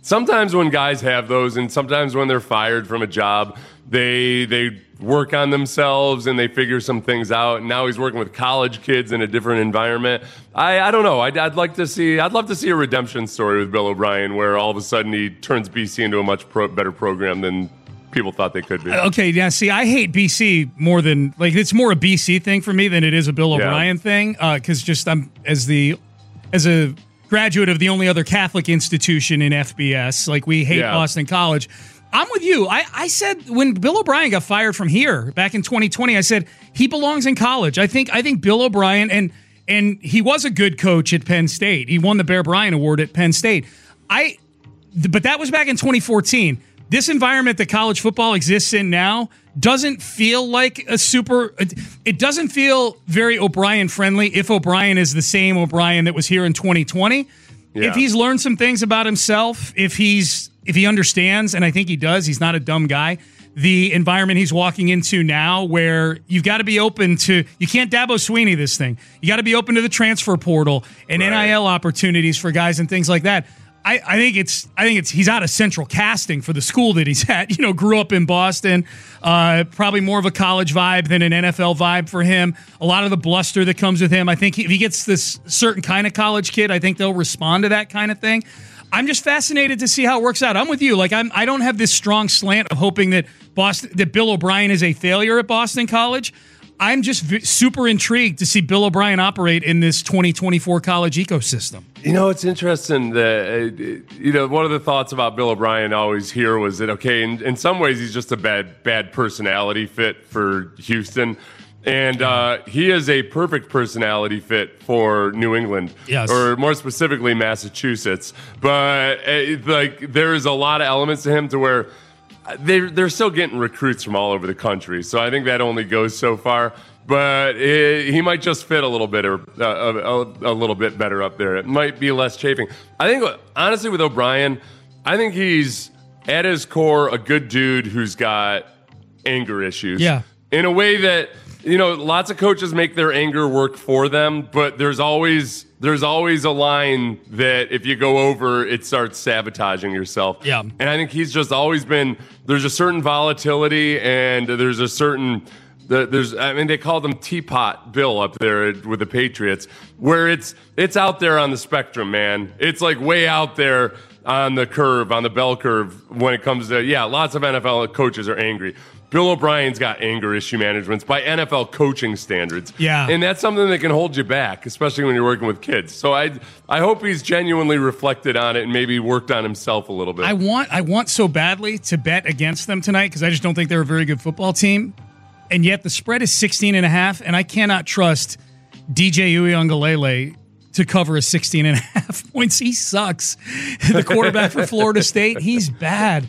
Speaker 7: sometimes when guys have those, and sometimes when they're fired from a job, they they work on themselves and they figure some things out. And now he's working with college kids in a different environment. I, I don't know. I'd, I'd like to see. I'd love to see a redemption story with Bill O'Brien, where all of a sudden he turns B C into a much pro, better program than people thought they could be.
Speaker 6: Okay, yeah. See, I hate B C more than like it's more a B C thing for me than it is a Bill O'Brien yeah. thing. Because uh, just I'm as the as a graduate of the only other Catholic institution in F B S, like we hate yeah. Boston College. I'm with you. I, I said when Bill O'Brien got fired from here back in twenty twenty, I said he belongs in college. I think I think Bill O'Brien, and and he was a good coach at Penn State. He won the Bear Bryant Award at Penn State. I, but that was back in twenty fourteen. This environment that college football exists in now doesn't feel like a super. It doesn't feel very O'Brien friendly. If O'Brien is the same O'Brien that was here in twenty twenty, yeah. if he's learned some things about himself, if he's if he understands, and I think he does, he's not a dumb guy, the environment he's walking into now where you've got to be open to, you can't Dabo Sweeney this thing. You got to be open to the transfer portal and right. N I L opportunities for guys and things like that. I, I think it's I think it's he's out of central casting for the school that he's at. You know, grew up in Boston, uh, probably more of a college vibe than an N F L vibe for him. A lot of the bluster that comes with him. I think he, if he gets this certain kind of college kid, I think they'll respond to that kind of thing. I'm just fascinated to see how it works out. I'm with you. Like I'm, I don't have this strong slant of hoping that Boston, that Bill O'Brien is a failure at Boston College. I'm just v- super intrigued to see Bill O'Brien operate in this twenty twenty-four college ecosystem.
Speaker 7: You know, it's interesting that, uh, you know, one of the thoughts about Bill O'Brien always here was that, okay, in, in some ways he's just a bad, bad personality fit for Houston. And uh, he is a perfect personality fit for New England,
Speaker 6: yes.
Speaker 7: or more specifically Massachusetts. But uh, like, there is a lot of elements to him to where they're, they're still getting recruits from all over the country. So I think that only goes so far. But it, he might just fit a little bit, or uh, a, a little bit better up there. It might be less chafing. I think, honestly, with O'Brien, I think he's at his core a good dude who's got anger issues.
Speaker 6: Yeah,
Speaker 7: in a way that, you know, lots of coaches make their anger work for them, but there's always there's always a line that if you go over, it starts sabotaging yourself.
Speaker 6: Yeah.
Speaker 7: And I think he's just always been, there's a certain volatility and there's a certain, there's, I mean, they call them Teapot Bill up there with the Patriots, where it's it's out there on the spectrum, man. It's like way out there on the curve, on the bell curve when it comes to, yeah, lots of N F L coaches are angry. Bill O'Brien's got anger issue management by N F L coaching standards.
Speaker 6: Yeah.
Speaker 7: And that's something that can hold you back, especially when you're working with kids. So I I hope he's genuinely reflected on it and maybe worked on himself a little bit.
Speaker 6: I want I want so badly to bet against them tonight because I just don't think they're a very good football team. And yet the spread is sixteen and a half, and I cannot trust D J Uiagalelei to cover a sixteen and a half points. He sucks. The quarterback for Florida State, he's bad.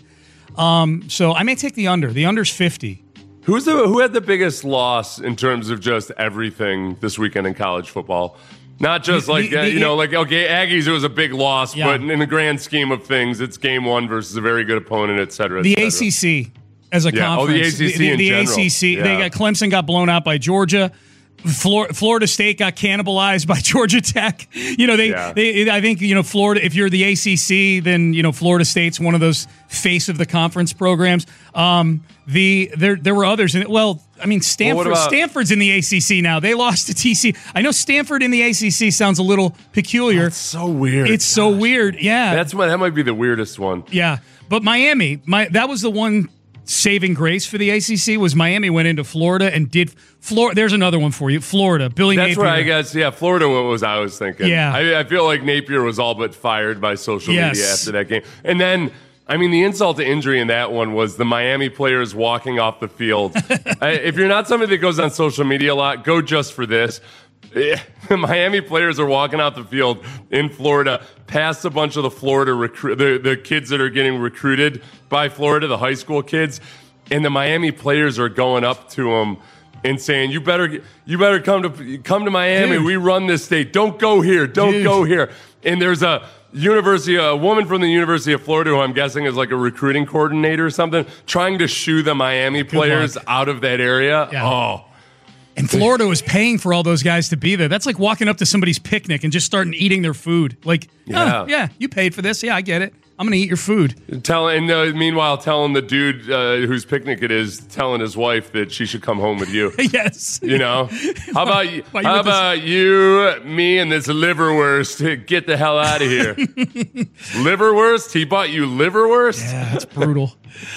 Speaker 6: Um, so I may take the under. The under's fifty.
Speaker 7: Who's the who had the biggest loss in terms of just everything this weekend in college football? Not just
Speaker 6: The-
Speaker 7: like
Speaker 6: the-
Speaker 7: uh,
Speaker 6: the-
Speaker 7: you know, like okay, Aggies. It was a big loss,
Speaker 6: Yeah.
Speaker 7: but in the grand scheme of things, it's game one versus a very good opponent, et cetera. Et
Speaker 6: The
Speaker 7: cetera.
Speaker 6: A C C as a
Speaker 7: Yeah. Oh, the
Speaker 6: conference.
Speaker 7: A C C
Speaker 6: the,
Speaker 7: in
Speaker 6: the
Speaker 7: general.
Speaker 6: A C C. They
Speaker 7: Yeah.
Speaker 6: got Clemson got blown out by Georgia. Flor- Florida State got cannibalized by Georgia Tech. You know, they,
Speaker 7: Yeah.
Speaker 6: they, I think, you know, Florida, if you're the A C C, then, you know, Florida State's one of those face of the conference programs. Um, the, there, there were others in it. Well, I mean, Stanford,
Speaker 7: about-
Speaker 6: Stanford's in the A C C now. They lost to T C. I know Stanford in the A C C sounds a little peculiar.
Speaker 7: That's so weird.
Speaker 6: It's so weird. Yeah.
Speaker 7: That's what that might be the weirdest one.
Speaker 6: Yeah, but Miami, my that was the one saving grace for the A C C was Miami went into Florida and did Florida. There's another one for you, Florida. Billy
Speaker 7: That's
Speaker 6: Napier.
Speaker 7: where I guess, yeah, Florida was I was thinking.
Speaker 6: Yeah.
Speaker 7: I, I feel like Napier was all but fired by social
Speaker 6: Yes.
Speaker 7: media after that game. And then, I mean, the insult to injury in that one was the Miami players walking off the field. I, if you're not somebody that goes on social media a lot, go just for this. The Miami players are walking out the field in Florida past a bunch of the Florida recruit, the, the kids that are getting recruited by Florida, the high school kids, and the Miami players are going up to them and saying, "You better, you better come to come to Miami.
Speaker 6: Dude.
Speaker 7: We run this state. Don't go here. Don't
Speaker 6: Dude.
Speaker 7: go here." And there's a university, a woman from the University of Florida, who I'm guessing is like a recruiting coordinator or something, trying to shoo the Miami players
Speaker 6: luck.
Speaker 7: out of that area.
Speaker 6: Yeah.
Speaker 7: Oh.
Speaker 6: And Florida was paying for all those guys to be there. That's like walking up to somebody's picnic and just starting eating their food. Like,
Speaker 7: Yeah.
Speaker 6: oh, yeah, you paid for this. Yeah, I get it. I'm going to eat your food.
Speaker 7: Tell, and uh, meanwhile, telling the dude uh, whose picnic it is, telling his wife that she should come home with you.
Speaker 6: Yes.
Speaker 7: You know? How about you,
Speaker 6: Why you
Speaker 7: how
Speaker 6: with this-
Speaker 7: about you, me, and this liverwurst? Get the hell out of here. Liverwurst? He bought you liverwurst?
Speaker 6: Yeah, that's brutal.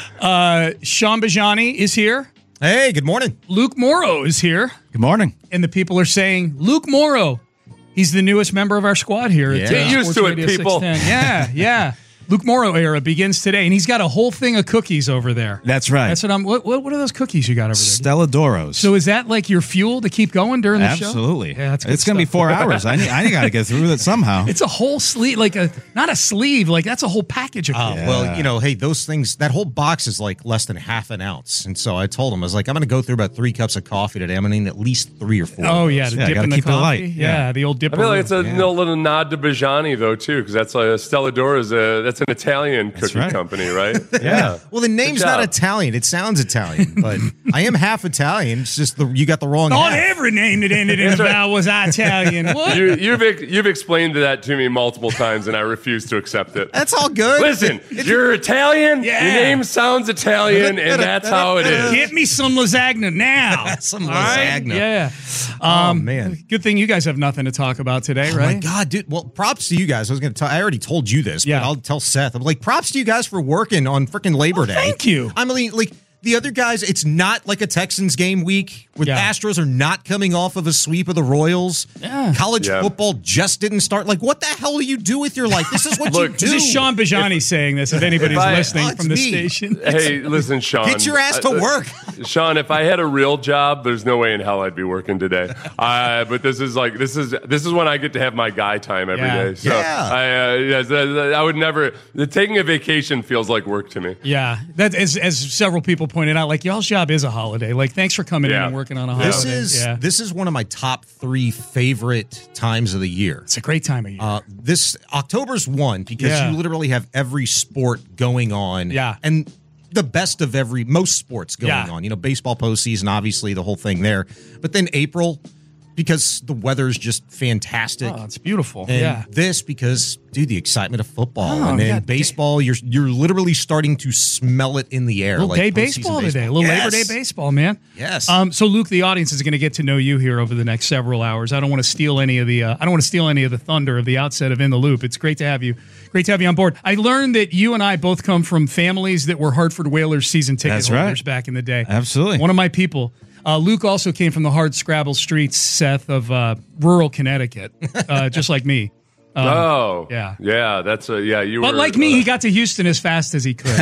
Speaker 6: uh, Sean Bajani is here.
Speaker 13: Hey, good morning.
Speaker 6: Luke Morrow is here.
Speaker 14: Good morning.
Speaker 6: And the people are saying, Luke Morrow, he's the newest member of our squad here.
Speaker 7: Yeah.
Speaker 6: At,
Speaker 7: Get
Speaker 6: uh,
Speaker 7: used
Speaker 6: Sports
Speaker 7: to it,
Speaker 6: Radio
Speaker 7: people.
Speaker 6: six ten. Yeah, yeah. Luke Morrow era begins today, and he's got a whole thing of cookies over there.
Speaker 14: That's right.
Speaker 6: That's what I'm. What, what, what are those cookies you got over there?
Speaker 14: Stella Doros.
Speaker 6: So is that like your fuel to keep going during the show?
Speaker 14: Absolutely.
Speaker 6: Yeah, that's good
Speaker 14: it's going to be
Speaker 6: stuff.
Speaker 14: four hours. I need, I got to get through it somehow.
Speaker 6: It's a whole sleeve, like a not a sleeve, like that's a whole package of
Speaker 13: Oh,
Speaker 6: cookies.
Speaker 13: well, you know, hey, those things, that whole box is like less than half an ounce. And so I told him, I was like, I'm going to go through about three cups of coffee today. I'm going to need at least three or four.
Speaker 6: Oh,
Speaker 13: of
Speaker 6: yeah,
Speaker 13: those.
Speaker 6: the dip in the coffee. Yeah. the old dip.
Speaker 7: I feel like it's a little nod to Bajani, though, too, because that's uh, Stella D'Oro is a, that's an Italian cookie
Speaker 14: right.
Speaker 7: company, right? Yeah.
Speaker 13: Well, the name's
Speaker 7: Good
Speaker 13: not
Speaker 7: job.
Speaker 13: Italian. It sounds Italian, but I am half Italian. It's just the, you got the wrong
Speaker 6: Not
Speaker 13: half.
Speaker 6: every name that ended in a
Speaker 7: That's right.
Speaker 6: vowel was Italian. What?
Speaker 7: You, you've ex- you've explained that to me multiple times, and I refuse to accept it.
Speaker 13: That's all good.
Speaker 7: Listen, you're Italian.
Speaker 6: Yeah.
Speaker 7: Your name sounds Italian, and that's how it is.
Speaker 6: Get me some lasagna now.
Speaker 13: Some
Speaker 6: All right?
Speaker 13: lasagna.
Speaker 6: Yeah.
Speaker 13: Oh, man.
Speaker 6: Good thing you guys have nothing to talk about today,
Speaker 13: Oh
Speaker 6: right?
Speaker 13: my God, dude. Well, props to you guys. I was going to tell, I already told you this,
Speaker 6: Yeah.
Speaker 13: but I'll tell Seth. I'm like, props to you guys for working on freaking Labor Day.
Speaker 6: Thank you.
Speaker 13: I mean, like, the other guys, it's not like a Texans game week where the
Speaker 6: Yeah.
Speaker 13: Astros are not coming off of a sweep of the Royals.
Speaker 6: Yeah.
Speaker 13: College
Speaker 7: Yeah.
Speaker 13: football just didn't start. Like, what the hell do you do with your life? This is what
Speaker 7: Look,
Speaker 13: you do.
Speaker 6: This is Sean Bajani saying this, if anybody's
Speaker 7: if I-
Speaker 6: listening
Speaker 13: Oh, it's
Speaker 6: from the
Speaker 13: me.
Speaker 6: station.
Speaker 7: Hey, listen, Sean.
Speaker 13: Get your ass to
Speaker 7: Uh,
Speaker 13: work.
Speaker 7: Sean, if I had a real job, there's no way in hell I'd be working today. Uh, but this is like this is this is when I get to have my guy time every day.
Speaker 6: Yeah.
Speaker 7: So
Speaker 13: Yeah.
Speaker 7: I, uh, yes, uh, I would never. The, taking a vacation feels like work to me.
Speaker 6: Yeah, that as as several people pointed out, like y'all's job is a holiday. Like, thanks for coming in
Speaker 7: Yeah.
Speaker 6: and working on a holiday.
Speaker 13: This is
Speaker 6: yeah.
Speaker 13: this is one of my top three favorite times of the year.
Speaker 6: It's a great time of year.
Speaker 13: Uh, this October's one because
Speaker 6: Yeah.
Speaker 13: you literally have every sport going on.
Speaker 6: Yeah.
Speaker 13: And the best of every most sports going
Speaker 6: Yeah.
Speaker 13: on. You know, baseball postseason, obviously the whole thing there. But then April, because the weather's just fantastic.
Speaker 6: Oh, it's beautiful.
Speaker 13: And
Speaker 6: yeah.
Speaker 13: this because, dude, the excitement of football.
Speaker 6: Oh,
Speaker 13: and then
Speaker 6: yeah,
Speaker 13: baseball, you're you're literally starting to smell it in the air.
Speaker 6: little
Speaker 13: like
Speaker 6: day
Speaker 13: postseason
Speaker 6: baseball today. A little Labor Day
Speaker 13: Yes.
Speaker 6: baseball, man.
Speaker 13: Yes.
Speaker 6: Um, so Luke, the audience is going to get to know you here over the next several hours. I don't want to steal any of the. Uh, I don't want to steal any of the thunder of the outset of In the Loop. It's great to have you. Great to have you on board. I learned that you and I both come from families that were Hartford Whalers season ticket
Speaker 14: That's right.
Speaker 6: holders back in the day.
Speaker 14: Absolutely.
Speaker 6: One of my people. Uh, Luke also came from the hard scrabble streets, Seth, of uh, rural Connecticut, uh, just like me. Um,
Speaker 7: oh,
Speaker 6: yeah.
Speaker 7: yeah. That's a yeah. You
Speaker 6: But
Speaker 7: were
Speaker 6: like me,
Speaker 7: uh,
Speaker 6: he got to Houston as fast as he could.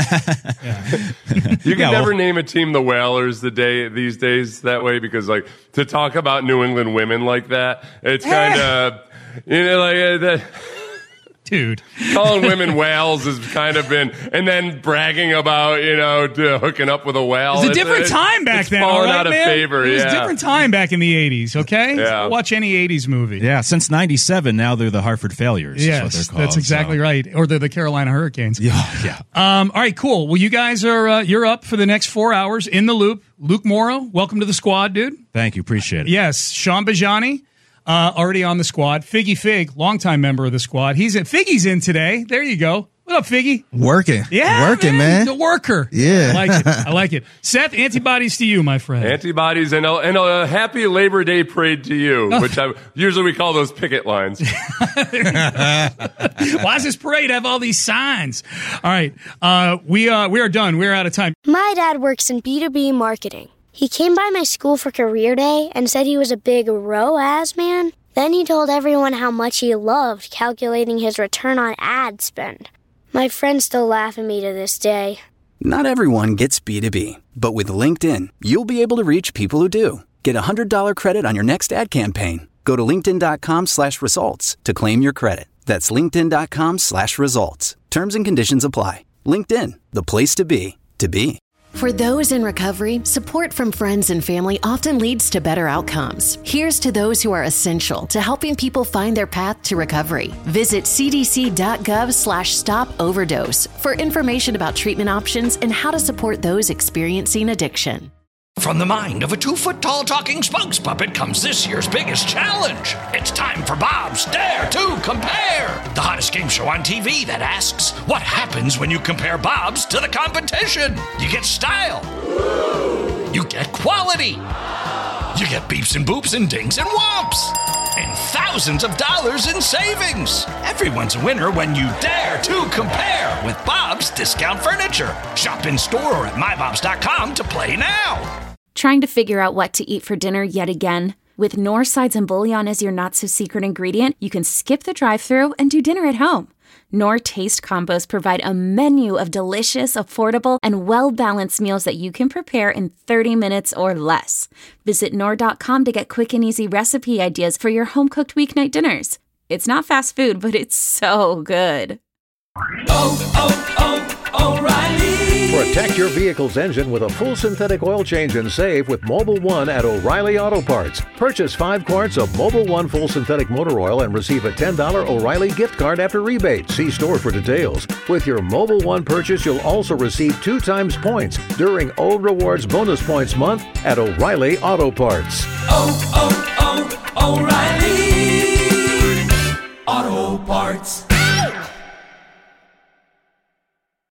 Speaker 7: You can
Speaker 14: Yeah,
Speaker 7: never
Speaker 14: well-
Speaker 7: name a team the Whalers the day these days that way because like to talk about New England women like that, it's kind of you know like uh, that.
Speaker 6: Dude.
Speaker 7: Calling women whales has kind of been, and then bragging about you know to hooking up with a whale.
Speaker 6: It was a
Speaker 7: It's-
Speaker 6: different
Speaker 7: it's-
Speaker 6: time back
Speaker 7: it's
Speaker 6: then. all
Speaker 7: fallen
Speaker 6: right,
Speaker 7: out of
Speaker 6: man?
Speaker 7: favor.
Speaker 6: It was
Speaker 7: yeah.
Speaker 6: a different time back in the eighties, okay?
Speaker 7: Yeah.
Speaker 6: So watch any eighties movie.
Speaker 14: Yeah, since ninety-seven, now they're the Hartford Failures.
Speaker 6: Yes,
Speaker 14: is what they're called,
Speaker 6: that's exactly
Speaker 14: so.
Speaker 6: right. Or they're the Carolina Hurricanes.
Speaker 14: Yeah, yeah.
Speaker 6: Um, all right, cool. Well, you guys are uh, you're up for the next four hours in the loop. Luke Morrow, welcome to the squad, dude.
Speaker 14: Thank you. Appreciate it.
Speaker 6: Yes, Sean Bajani, uh, already on the squad. Figgy Fig, longtime member of the squad. He's in. Figgy's in today. There you go. What up, Figgy?
Speaker 15: Working.
Speaker 6: Yeah,
Speaker 15: Working, man.
Speaker 6: The worker.
Speaker 15: Yeah.
Speaker 6: I like it. I like it. Seth, antibodies to you, my friend.
Speaker 7: Antibodies and a, and a happy Labor Day parade to you, which I, usually we call those picket lines.
Speaker 6: Why does this parade have all these signs? All right, uh, we uh, we are done. We're out of time.
Speaker 1: My dad works in B two B marketing. He came by my school for career day and said he was a big R O A S man. Then he told everyone how much he loved calculating his return on ad spend. My friends still laugh at me to this day.
Speaker 2: Not everyone gets B two B, but with LinkedIn, you'll be able to reach people who do. Get a one hundred dollars credit on your next ad campaign. Go to linkedin.com slash results to claim your credit. That's linkedin.com slash results. Terms and conditions apply. LinkedIn, the place to be, to be.
Speaker 16: For those in recovery, support from friends and family often leads to better outcomes. Here's to those who are essential to helping people find their path to recovery. Visit cdc.gov slash stop overdose for information about treatment options and how to support those experiencing addiction.
Speaker 8: From the mind of a two-foot-tall talking spokes puppet comes this year's biggest challenge. It's time for Bob's Dare to Compare, the hottest game show on T V that asks, what happens when you compare Bob's to the competition? You get style. You get quality. You get beeps and boops and dings and whomps. And thousands of dollars in savings. Everyone's a winner when you dare to compare with Bob's Discount Furniture. Shop in store or at my bobs dot com to play now.
Speaker 3: Trying to figure out what to eat for dinner yet again? With Knorr sides and bouillon as your not-so-secret ingredient, you can skip the drive-thru and do dinner at home. Knorr Taste Combos provide a menu of delicious, affordable, and well-balanced meals that you can prepare in thirty minutes or less. Visit Knorr dot com to get quick and easy recipe ideas for your home-cooked weeknight dinners. It's not fast food, but it's so good.
Speaker 15: Oh, oh, oh, O'Reilly! Protect your vehicle's engine with a full synthetic oil change and save with Mobil one at O'Reilly Auto Parts. Purchase five quarts of Mobil one full synthetic motor oil and receive a ten dollars O'Reilly gift card after rebate. See store for details. With your Mobil one purchase, you'll also receive two times points during O Rewards Bonus Points Month at O'Reilly Auto Parts.
Speaker 17: Oh, oh, oh, O'Reilly Auto Parts.